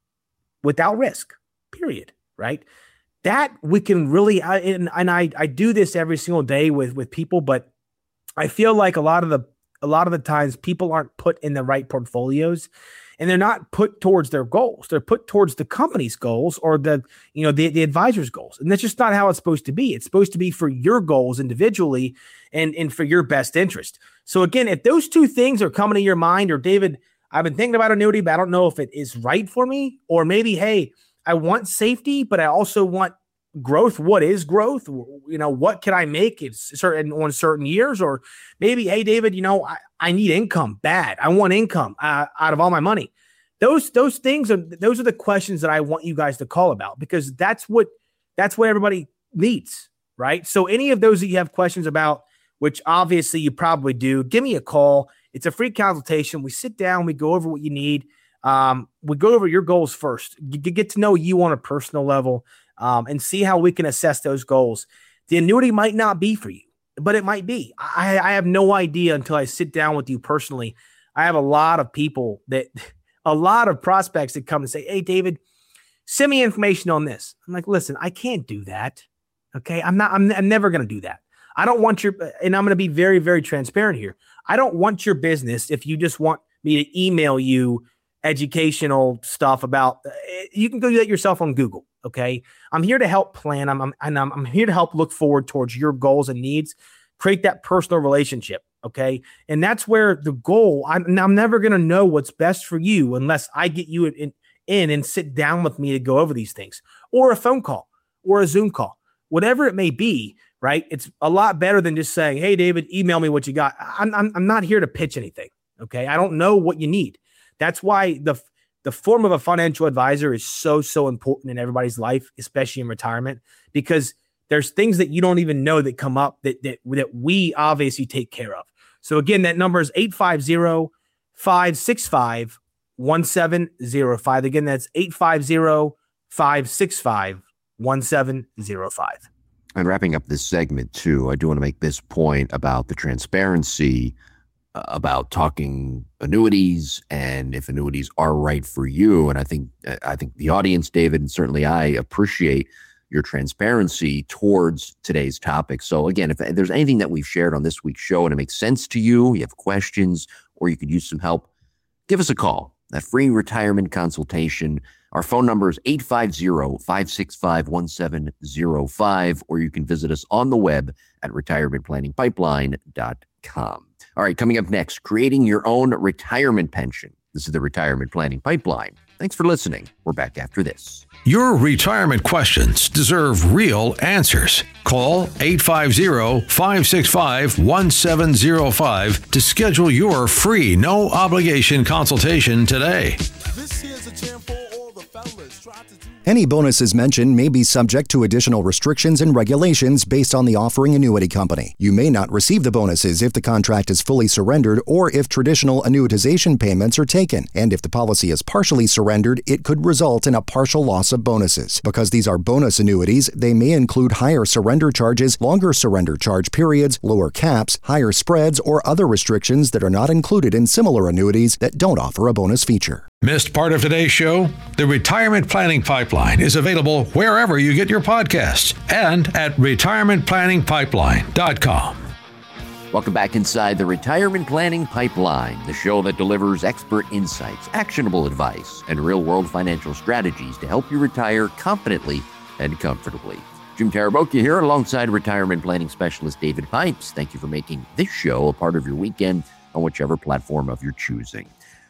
without risk, period. Right. That we can really, I, and, and I, I do this every single day with, with people, but I feel like a lot of the, a lot of the times people aren't put in the right portfolios, and they're not put towards their goals. They're put towards the company's goals or the, you know, the, the advisor's goals. And that's just not how it's supposed to be. It's supposed to be for your goals individually and, and for your best interest. So again, if those two things are coming to your mind, or David, I've been thinking about annuity, but I don't know if it is right for me, or maybe, hey, I want safety, but I also want growth. What is growth? You know, what can I make in certain on certain years? Or maybe, hey, David, you know, I, I need income bad. I want income uh, out of all my money. Those those things are those are the questions that I want you guys to call about, because that's what that's what everybody needs, right? So any of those that you have questions about, which obviously you probably do, give me a call. It's a free consultation. We sit down, we go over what you need. Um, we go over your goals first. You get to know you on a personal level. Um, and see how we can assess those goals. The annuity might not be for you, but it might be. I, I have no idea until I sit down with you personally. I have a lot of people that, a lot of prospects that come and say, hey, David, send me information on this. I'm like, listen, I can't do that. Okay. I'm not, I'm, I'm never going to do that. I don't want your, and I'm going to be very, very transparent here. I don't want your business if you just want me to email you educational stuff about, you can go do that yourself on Google. Okay. I'm here to help plan. I'm, I'm, and I'm, I'm here to help look forward towards your goals and needs, create that personal relationship. Okay. And that's where the goal, I'm, I'm never going to know what's best for you unless I get you in, in and sit down with me to go over these things, or a phone call or a Zoom call, whatever it may be. Right. It's a lot better than just saying, hey, David, email me what you got. I'm, I'm, I'm not here to pitch anything. Okay. I don't know what you need. That's why the the form of a financial advisor is so, so important in everybody's life, especially in retirement, because there's things that you don't even know that come up that that, that we obviously take care of. So again, that number is eight five zero, five six five, one seven zero five. Again, that's eight five zero, five six five, one seven zero five. And wrapping up this segment too, I do want to make this point about the transparency uh, about talking annuities and if annuities are right for you. And I think I think the audience, David, and certainly I appreciate your transparency towards today's topic. So again, if there's anything that we've shared on this week's show and it makes sense to you, you have questions, or you could use some help, give us a call. That free retirement consultation. Our phone number is eight five zero, five six five, one seven zero five, or you can visit us on the web at retirement planning pipeline dot com. All right, coming up next, creating your own retirement pension. This is the Retirement Planning Pipeline. Thanks for listening. We're back after this. Your retirement questions deserve real answers. Call eight five zero, five six five, one seven zero five to schedule your free, no obligation consultation today. This here's a jam for all the fellas. Try to do Any bonuses mentioned may be subject to additional restrictions and regulations based on the offering annuity company. You may not receive the bonuses if the contract is fully surrendered or if traditional annuitization payments are taken. And if the policy is partially surrendered, it could result in a partial loss of bonuses. Because these are bonus annuities, they may include higher surrender charges, longer surrender charge periods, lower caps, higher spreads, or other restrictions that are not included in similar annuities that don't offer a bonus feature. Missed part of today's show? The Retirement Planning Pipeline is available wherever you get your podcasts and at retirement planning pipeline dot com. Welcome back inside the Retirement Planning Pipeline, the show that delivers expert insights, actionable advice, and real-world financial strategies to help you retire confidently and comfortably. Jim Tarabokia here alongside retirement planning specialist David Pipes. Thank you for making this show a part of your weekend on whichever platform of your choosing.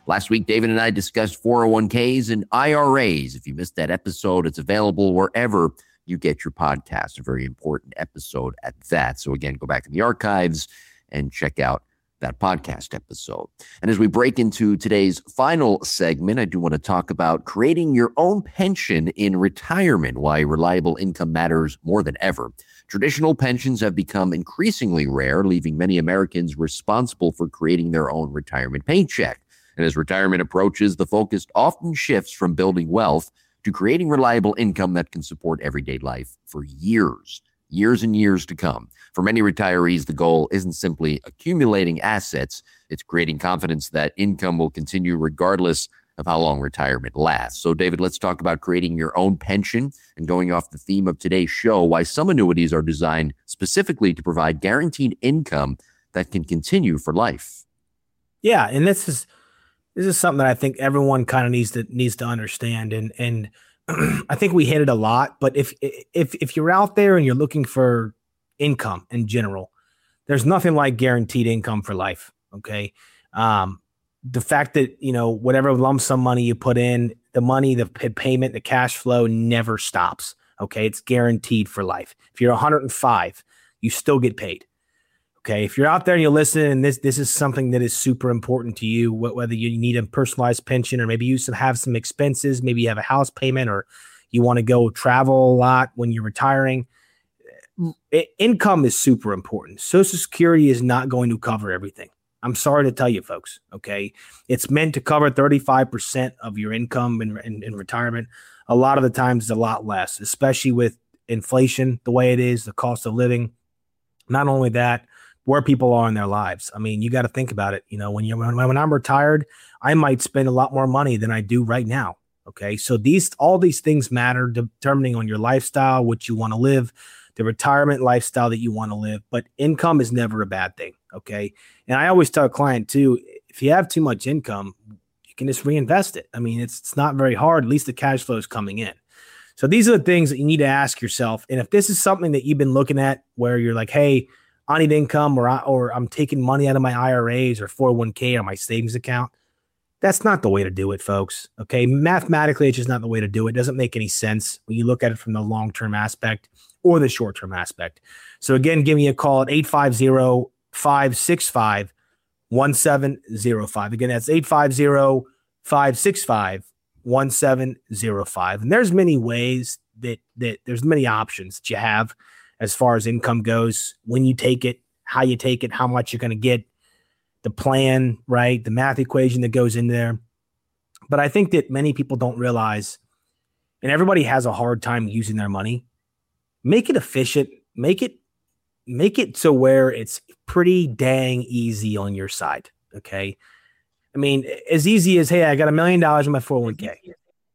Last week, David and I discussed four oh one k's and I R As. If you missed that episode, it's available wherever you get your podcast. A very important episode at that. So again, go back in the archives and check out that podcast episode. And as we break into today's final segment, I do want to talk about creating your own pension in retirement, why reliable income matters more than ever. Traditional pensions have become increasingly rare, leaving many Americans responsible for creating their own retirement paycheck. And as retirement approaches, the focus often shifts from building wealth to creating reliable income that can support everyday life for years, years and years to come. For many retirees, the goal isn't simply accumulating assets, it's creating confidence that income will continue regardless of how long retirement lasts. So, David, let's talk about creating your own pension and going off the theme of today's show, why some annuities are designed specifically to provide guaranteed income that can continue for life. Yeah, and this is This is something that I think everyone kind of needs to needs to understand, and and I think we hit it a lot. But if if if you're out there and you're looking for income in general, there's nothing like guaranteed income for life. Okay, um, the fact that you know whatever lump sum money you put in, the money, the p- payment, the cash flow never stops. Okay, it's guaranteed for life. If you're one hundred five, you still get paid. Okay, if you're out there and you listen, and this this is something that is super important to you, wh- whether you need a personalized pension or maybe you some, have some expenses, maybe you have a house payment or you want to go travel a lot when you're retiring, I- income is super important. Social Security is not going to cover everything. I'm sorry to tell you, folks, okay? It's meant to cover thirty-five percent of your income in, in, in retirement. A lot of the times it's a lot less, especially with inflation the way it is, the cost of living. Not only that, where people are in their lives. I mean, you got to think about it. You know, when you when, when I'm retired, I might spend a lot more money than I do right now. Okay, so these all these things matter, determining on your lifestyle, what you want to live, the retirement lifestyle that you want to live. But income is never a bad thing. Okay, and I always tell a client too, if you have too much income, you can just reinvest it. I mean, it's it's not very hard. At least the cash flow is coming in. So these are the things that you need to ask yourself. And if this is something that you've been looking at, where you're like, hey, I need income, or I, or I'm taking money out of my I R As or four oh one k or my savings account, that's not the way to do it, folks. Okay, mathematically, it's just not the way to do it. It doesn't make any sense when you look at it from the long-term aspect or the short-term aspect. So again, give me a call at eight five zero, five six five, one seven zero five. Again, that's eight five zero, five six five, one seven zero five. And there's many ways that that there's many options that you have as far as income goes, when you take it, how you take it, how much you're going to get, the plan, right? The math equation that goes in there. But I think that many people don't realize, and everybody has a hard time using their money. Make it efficient. Make it, make it to where it's pretty dang easy on your side. Okay. I mean, as easy as, hey, I got a million dollars in my four oh one k.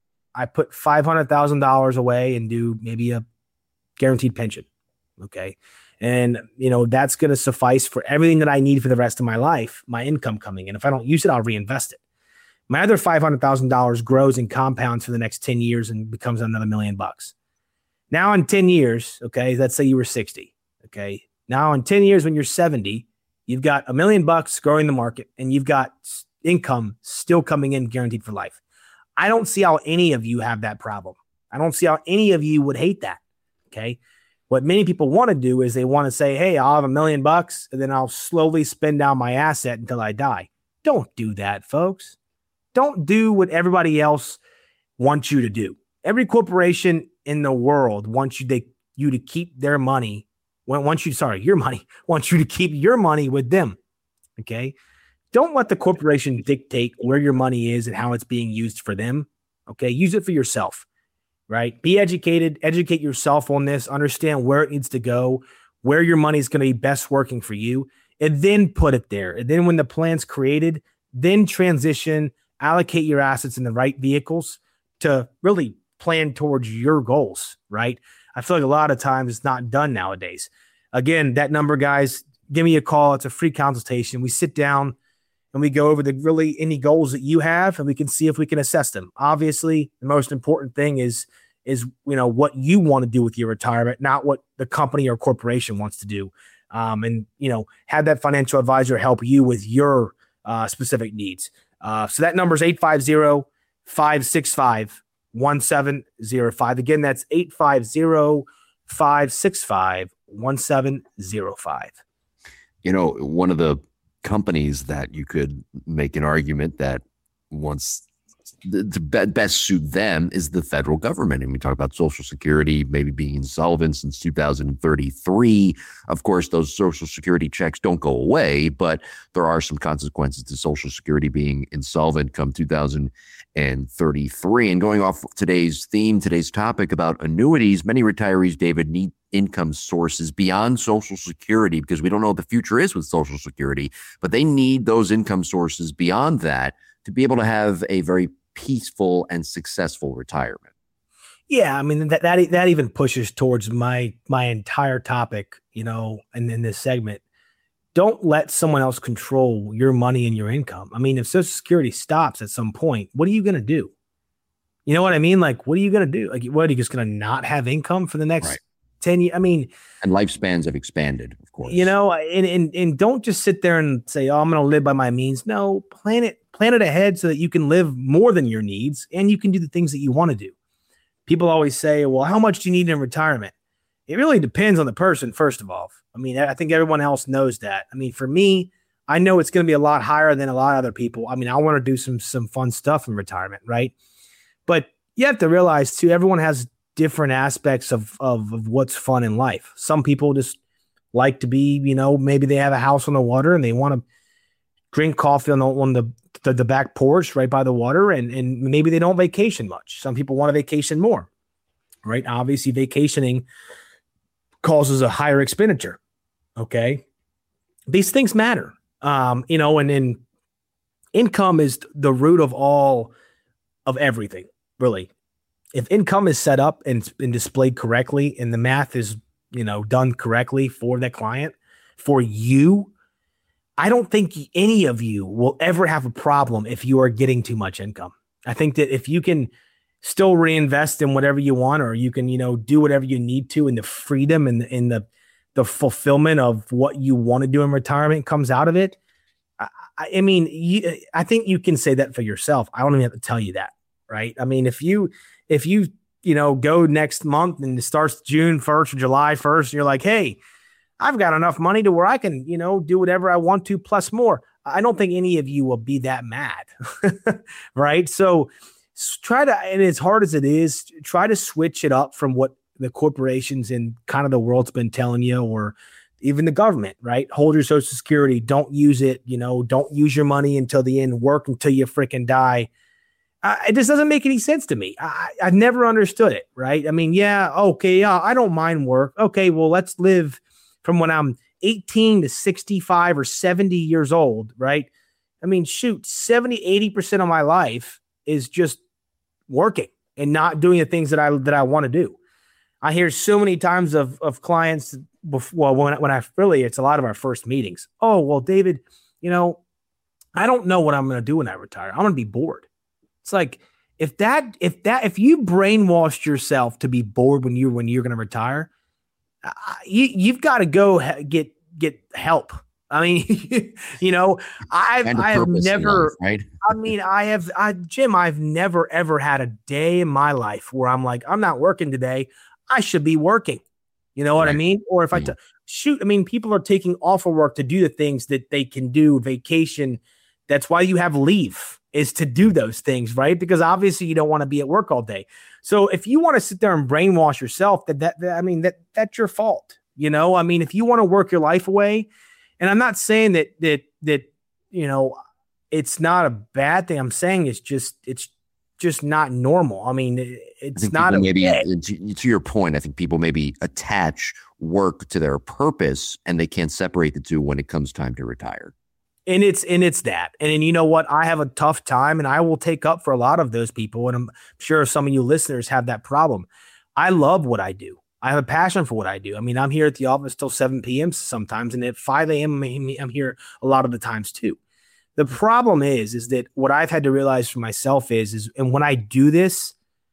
I put five hundred thousand dollars away and do maybe a guaranteed pension. Okay. And, you know, that's going to suffice for everything that I need for the rest of my life, my income coming in. If I don't use it, I'll reinvest it. My other five hundred thousand dollars grows and compounds for the next ten years and becomes another million bucks. Now in ten years, okay, let's say you were sixty. Okay. Now in ten years, when you're seventy, you've got a million bucks growing the market and you've got income still coming in guaranteed for life. I don't see how any of you have that problem. I don't see how any of you would hate that. Okay. What many people want to do is they want to say, hey, I'll have a million bucks and then I'll slowly spend down my asset until I die. Don't do that, folks. Don't do what everybody else wants you to do. Every corporation in the world wants you to, you to keep their money, wants you, sorry, your money, wants you to keep your money with them. Okay. Don't let the corporation dictate where your money is and how it's being used for them. Okay. Use it for yourself. Right? Be educated, educate yourself on this, understand where it needs to go, where your money is going to be best working for you, and then put it there. And then when the plan's created, then transition, allocate your assets in the right vehicles to really plan towards your goals, right? I feel like a lot of times it's not done nowadays. Again, that number, guys, give me a call. It's a free consultation. We sit down and we go over the really any goals that you have, and we can see if we can assess them. Obviously, the most important thing is, is you know, what you want to do with your retirement, not what the company or corporation wants to do. Um, and, you know, have that financial advisor help you with your uh, specific needs. Uh, so that number is eight five zero, five six five, one seven zero five. Again, that's eight five zero, five six five, one seven zero five. You know, one of the companies that you could make an argument that wants to best suit them is the federal government. And we talk about Social Security maybe being insolvent since two thousand thirty-three. Of course, those Social Security checks don't go away, but there are some consequences to Social Security being insolvent come two thousand thirty-three. And going off today's theme, today's topic about annuities, many retirees, David, need income sources beyond Social Security because we don't know what the future is with Social Security, but they need those income sources beyond that to be able to have a very peaceful and successful retirement. Yeah, I mean that that that even pushes towards my my entire topic, you know, and in this segment. Don't let someone else control your money and your income. I mean, if Social Security stops at some point, what are you going to do? You know what I mean? Like, what are you going to do? Like, what are you just going to not have income for the next right. ten years? I mean, and lifespans have expanded, of course. You know, and and and don't just sit there and say, "Oh, I'm going to live by my means." No, plan it plan it ahead so that you can live more than your needs and you can do the things that you want to do. People always say, "Well, how much do you need in retirement?" It really depends on the person, first of all. I mean, I think everyone else knows that. I mean, for me, I know it's going to be a lot higher than a lot of other people. I mean, I want to do some some fun stuff in retirement, right? But you have to realize too, everyone has different aspects of, of, of what's fun in life. Some people just like to be, you know, maybe they have a house on the water and they want to drink coffee on the, on the, the, the back porch right by the water. And, and maybe they don't vacation much. Some people want to vacation more, right? Obviously vacationing causes a higher expenditure. Okay. These things matter. Um, you know, and then income is the root of all of everything, really. If income is set up and, and displayed correctly and the math is, you know, done correctly for the client, for you, I don't think any of you will ever have a problem if you are getting too much income. I think that if you can still reinvest in whatever you want, or you can, you know, do whatever you need to, and the freedom and the, and the, the fulfillment of what you want to do in retirement comes out of it. I, I mean, you, I think you can say that for yourself. I don't even have to tell you that, right? I mean, if you, if you, you know, go next month and it starts June first or July first, and you're like, hey, I've got enough money to where I can, you know, do whatever I want to plus more. I don't think any of you will be that mad, right? So try to, and as hard as it is, try to switch it up from what the corporations and kind of the world's been telling you, or even the government, right? Hold your Social Security. Don't use it. You know, don't use your money until the end. Work until you freaking die. Uh, it just doesn't make any sense to me. I, I've never understood it, right? I mean, yeah, okay, yeah, I don't mind work. Okay, well, let's live from when I'm eighteen to sixty-five or seventy years old, right? I mean, shoot, seventy, eighty percent of my life is just working and not doing the things that I that I want to do. I hear so many times of, of clients before, well, when, when I really, it's a lot of our first meetings. Oh, well, David, you know, I don't know what I'm going to do when I retire. I'm going to be bored. It's like, if that, if that, if you brainwashed yourself to be bored when you, when you're going to retire, uh, you, you've got to go ha- get, get help. I mean, you know, I've, I have never, life, right? I mean, I have, I, Jim, I've never, ever had a day in my life where I'm like, I'm not working today. I should be working. You know what right. I mean? Or if mm-hmm. I t- shoot, I mean, people are taking off of work to do the things that they can do, vacation. That's why you have leave, is to do those things, right? Because obviously you don't want to be at work all day. So if you want to sit there and brainwash yourself, that, that, that I mean, that that's your fault. You know, I mean, if you want to work your life away, and I'm not saying that, that, that, you know, it's not a bad thing. I'm saying it's just, it's just not normal. I mean, it's I not a maybe to, to your point. I think people maybe attach work to their purpose and they can't separate the two when it comes time to retire. And it's, and it's that. And, and you know what? I have a tough time and I will take up for a lot of those people. And I'm sure some of you listeners have that problem. I love what I do. I have a passion for what I do. I mean, I'm here at the office till seven p.m. sometimes, and at five a.m. I'm here a lot of the times too. The problem is, is that what I've had to realize for myself is, is, and when I do this,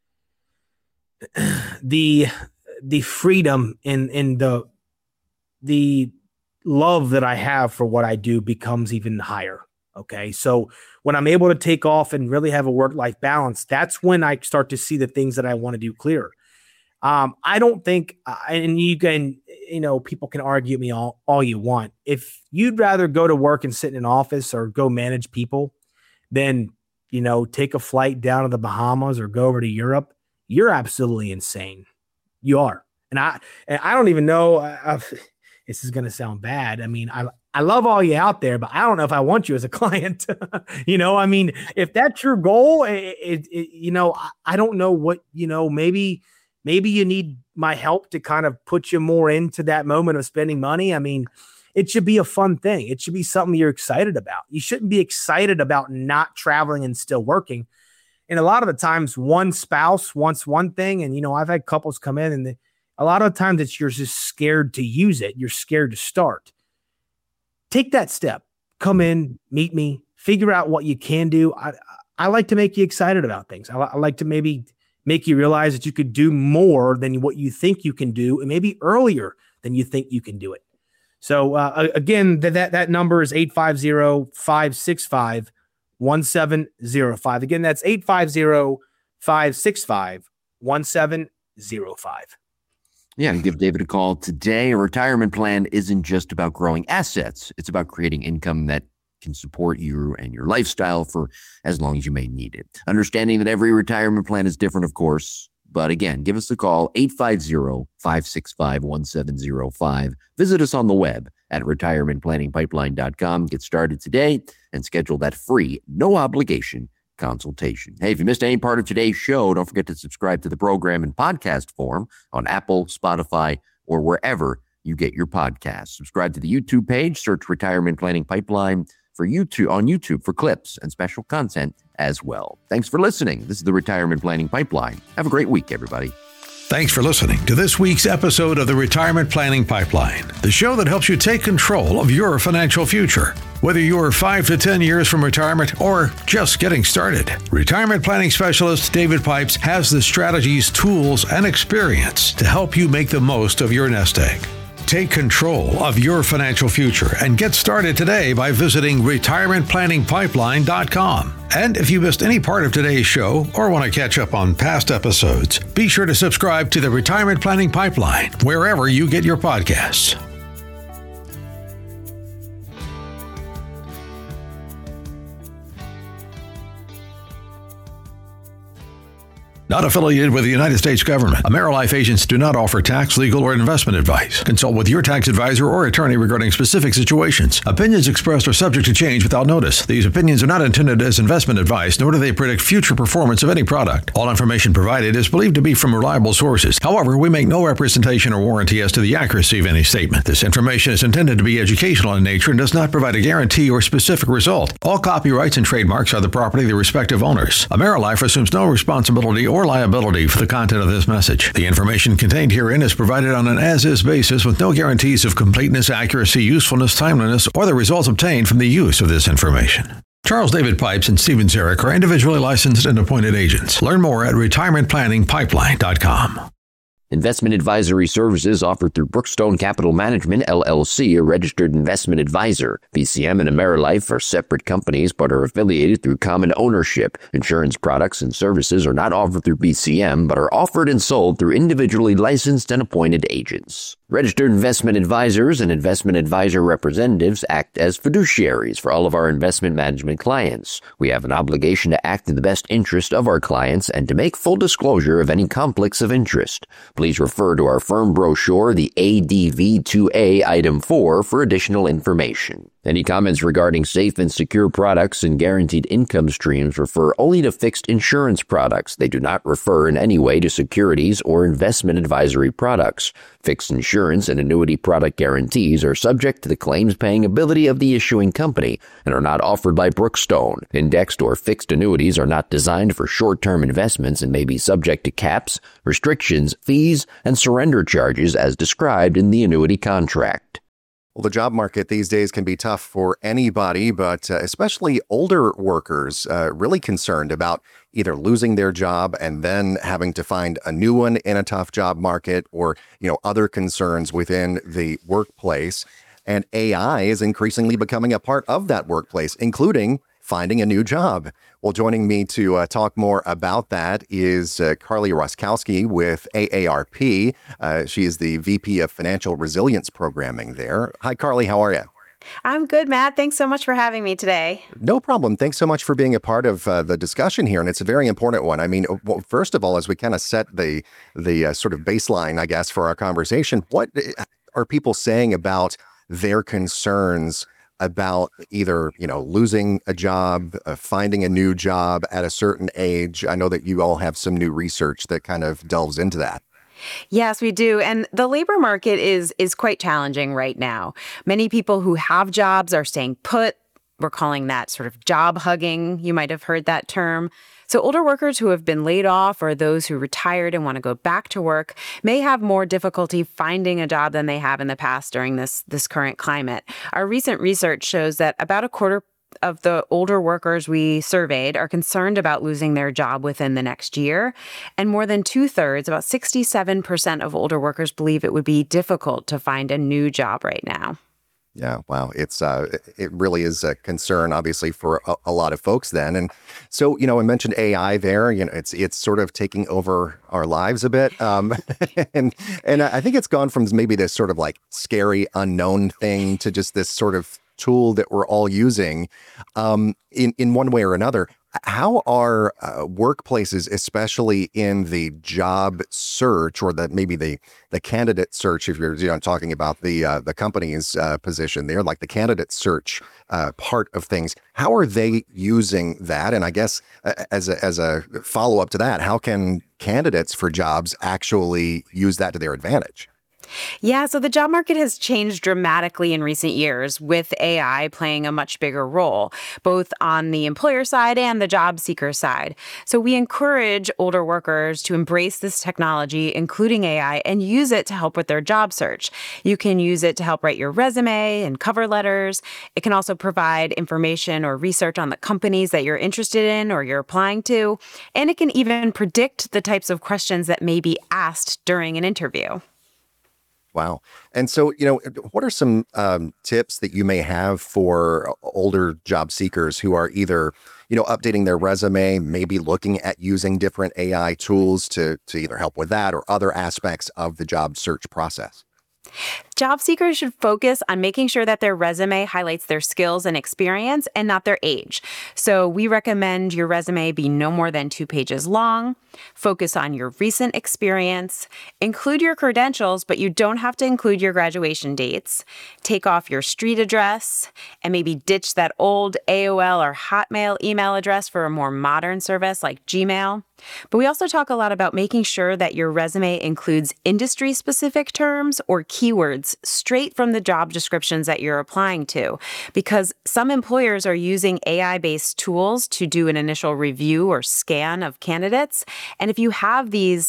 the, the freedom and, and the, the love that I have for what I do becomes even higher. Okay. So when I'm able to take off and really have a work-life balance, that's when I start to see the things that I want to do clearer. Um, I don't think, uh, and you can, you know, people can argue me all, all you want. If you'd rather go to work and sit in an office or go manage people than, you know, take a flight down to the Bahamas or go over to Europe, you're absolutely insane. You are. And I, and I don't even know, uh, this is going to sound bad. I mean, I, I love all you out there, but I don't know if I want you as a client. You know, I mean, if that's your goal, it, it, it, you know, I, I don't know what, you know, maybe, maybe you need my help to kind of put you more into that moment of spending money. I mean, it should be a fun thing. It should be something you're excited about. You shouldn't be excited about not traveling and still working. And a lot of the times one spouse wants one thing. And, you know, I've had couples come in and they, a lot of times it's you're just scared to use it. You're scared to start. Take that step. Come in, meet me, figure out what you can do. I, I like to make you excited about things. I, I like to maybe make you realize that you could do more than what you think you can do, and maybe earlier than you think you can do it. So uh, again, that, that that number is eight five zero, five six five, one seven zero five. Again, that's eight five zero, five six five, one seven zero five. Yeah, and give David a call today. A retirement plan isn't just about growing assets. It's about creating income that can support you and your lifestyle for as long as you may need it. Understanding that every retirement plan is different, of course. But again, give us a call, eight five zero, five six five, one seven zero five. Visit us on the web at retirement planning pipeline dot com. Get started today and schedule that free, no obligation consultation. Hey, if you missed any part of today's show, don't forget to subscribe to the program in podcast form on Apple, Spotify, or wherever you get your podcasts. Subscribe to the YouTube page, search Retirement Planning Pipeline for YouTube on YouTube for clips and special content as well. Thanks for listening. This is the Retirement Planning Pipeline. Have a great week, everybody. Thanks for listening to this week's episode of the Retirement Planning Pipeline, the show that helps you take control of your financial future. Whether you're five to ten years from retirement or just getting started, retirement planning specialist David Pipes has the strategies, tools, and experience to help you make the most of your nest egg. Take control of your financial future and get started today by visiting retirement planning pipeline dot com. And if you missed any part of today's show or want to catch up on past episodes, be sure to subscribe to the Retirement Planning Pipeline wherever you get your podcasts. Not affiliated with the United States government. AmeriLife agents do not offer tax, legal, or investment advice. Consult with your tax advisor or attorney regarding specific situations. Opinions expressed are subject to change without notice. These opinions are not intended as investment advice, nor do they predict future performance of any product. All information provided is believed to be from reliable sources. However, we make no representation or warranty as to the accuracy of any statement. This information is intended to be educational in nature and does not provide a guarantee or specific result. All copyrights and trademarks are the property of the respective owners. AmeriLife assumes no responsibility or liability for the content of this message. The information contained herein is provided on an as-is basis with no guarantees of completeness, accuracy, usefulness, timeliness, or the results obtained from the use of this information. Charles David Pipes and Stephen Zarek are individually licensed and appointed agents. Learn more at retirement planning pipeline dot com. Investment advisory services offered through Brookstone Capital Management, L L C, a registered investment advisor. B C M and AmeriLife are separate companies but are affiliated through common ownership. Insurance products and services are not offered through B C M but are offered and sold through individually licensed and appointed agents. Registered investment advisors and investment advisor representatives act as fiduciaries for all of our investment management clients. We have an obligation to act in the best interest of our clients and to make full disclosure of any conflicts of interest. Please refer to our firm brochure, the A D V two A Item four, for additional information. Any comments regarding safe and secure products and guaranteed income streams refer only to fixed insurance products. They do not refer in any way to securities or investment advisory products. Fixed insurance and annuity product guarantees are subject to the claims-paying ability of the issuing company and are not offered by Brookstone. Indexed or fixed annuities are not designed for short-term investments and may be subject to caps, restrictions, fees, and surrender charges as described in the annuity contract. Well, the job market these days can be tough for anybody, but uh, especially older workers, uh, really concerned about either losing their job and then having to find a new one in a tough job market, or, you know, other concerns within the workplace. And A I is increasingly becoming a part of that workplace, including finding a new job. Well, joining me to uh, talk more about that is uh, Carly Roskowski with A A R P. Uh, she is the V P of Financial Resilience Programming there. Hi, Carly. How are you? I'm good, Matt. Thanks so much for having me today. No problem. Thanks so much for being a part of uh, the discussion here, and it's a very important one. I mean, well, first of all, as we kind of set the the uh, sort of baseline, I guess, for our conversation, what are people saying about their concerns about either, you know, losing a job, uh, finding a new job at a certain age? I know that you all have some new research that kind of delves into that. Yes, we do. And the labor market is is quite challenging right now. Many people who have jobs are staying put. We're calling that sort of job hugging. You might have heard that term. So older workers who have been laid off or those who retired and want to go back to work may have more difficulty finding a job than they have in the past during this, this current climate. Our recent research shows that about a quarter of the older workers we surveyed are concerned about losing their job within the next year. And more than two thirds, about sixty-seven percent of older workers believe it would be difficult to find a new job right now. Yeah, wow. It's uh, it really is a concern, obviously, for a, a lot of folks then. And so, you know, I mentioned A I there. You know, it's it's sort of taking over our lives a bit. Um, and and I think it's gone from maybe this sort of like scary unknown thing to just this sort of tool that we're all using um, in, in one way or another. How are uh, workplaces, especially in the job search or the maybe the the candidate search, if you're you know, talking about the uh, the company's uh, position there, like the candidate search uh, part of things, how are they using that? And I guess uh, as a, as a follow up to that, how can candidates for jobs actually use that to their advantage? Yeah, so the job market has changed dramatically in recent years, with A I playing a much bigger role, both on the employer side and the job seeker side. So we encourage older workers to embrace this technology, including A I, and use it to help with their job search. You can use it to help write your resume and cover letters. It can also provide information or research on the companies that you're interested in or you're applying to. And it can even predict the types of questions that may be asked during an interview. Wow. And so, you know, what are some um, tips that you may have for older job seekers who are either, you know, updating their resume, maybe looking at using different A I tools to, to either help with that or other aspects of the job search process? Job seekers should focus on making sure that their resume highlights their skills and experience and not their age. So we recommend your resume be no more than two pages long. Focus on your recent experience. Include your credentials, but you don't have to include your graduation dates. Take off your street address and maybe ditch that old A O L or Hotmail email address for a more modern service like Gmail. But we also talk a lot about making sure that your resume includes industry-specific terms or keywords straight from the job descriptions that you're applying to, because some employers are using A I-based tools to do an initial review or scan of candidates. And if you have these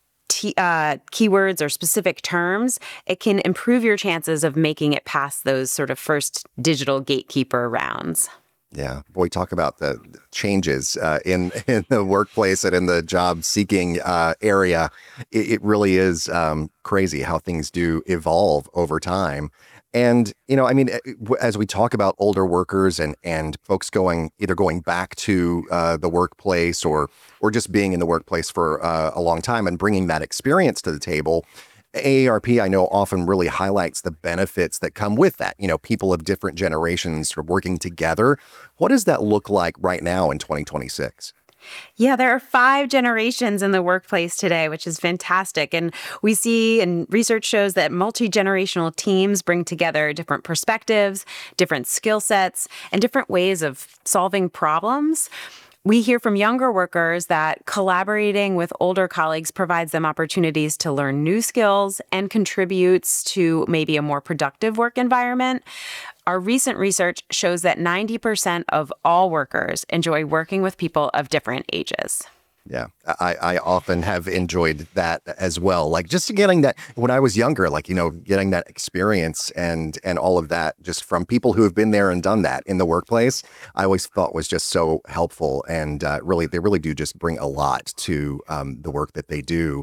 T, uh, keywords or specific terms, it can improve your chances of making it past those sort of first digital gatekeeper rounds. Yeah, boy, talk about the changes uh, in in the workplace and in the job seeking uh, area. It, it really is um, crazy how things do evolve over time. And, you know, I mean, as we talk about older workers and and folks going either going back to uh, the workplace or or just being in the workplace for uh, a long time and bringing that experience to the table, A A R P, I know, often really highlights the benefits that come with that. You know, people of different generations are working together. What does that look like right now in twenty twenty-six? Yeah, there are five generations in the workplace today, which is fantastic. And we see, and research shows that multi-generational teams bring together different perspectives, different skill sets, and different ways of solving problems. We hear from younger workers that collaborating with older colleagues provides them opportunities to learn new skills and contributes to maybe a more productive work environment. Our recent research shows that ninety percent of all workers enjoy working with people of different ages. Yeah, I, I often have enjoyed that as well. Like just getting that when I was younger, like, you know, getting that experience and and all of that just from people who have been there and done that in the workplace, I always thought was just so helpful. And uh, really, they really do just bring a lot to um, the work that they do.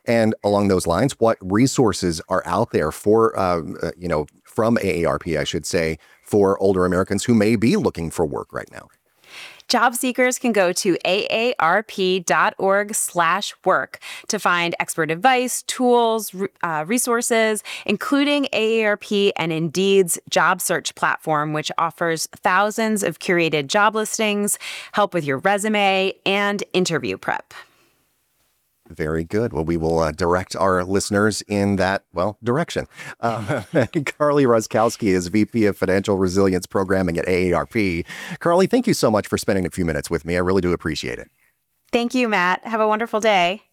And along those lines, what resources are out there for, uh, uh, you know, from A A R P, I should say, for older Americans who may be looking for work right now? Job seekers can go to aarp.org slash work to find expert advice, tools, uh, resources, including A A R P and Indeed's job search platform, which offers thousands of curated job listings, help with your resume, and interview prep. Very good. Well, we will uh, direct our listeners in that, well, direction. Uh, Carly Ruskowski is V P of Financial Resilience Programming at A A R P. Carly, thank you so much for spending a few minutes with me. I really do appreciate it. Thank you, Matt. Have a wonderful day.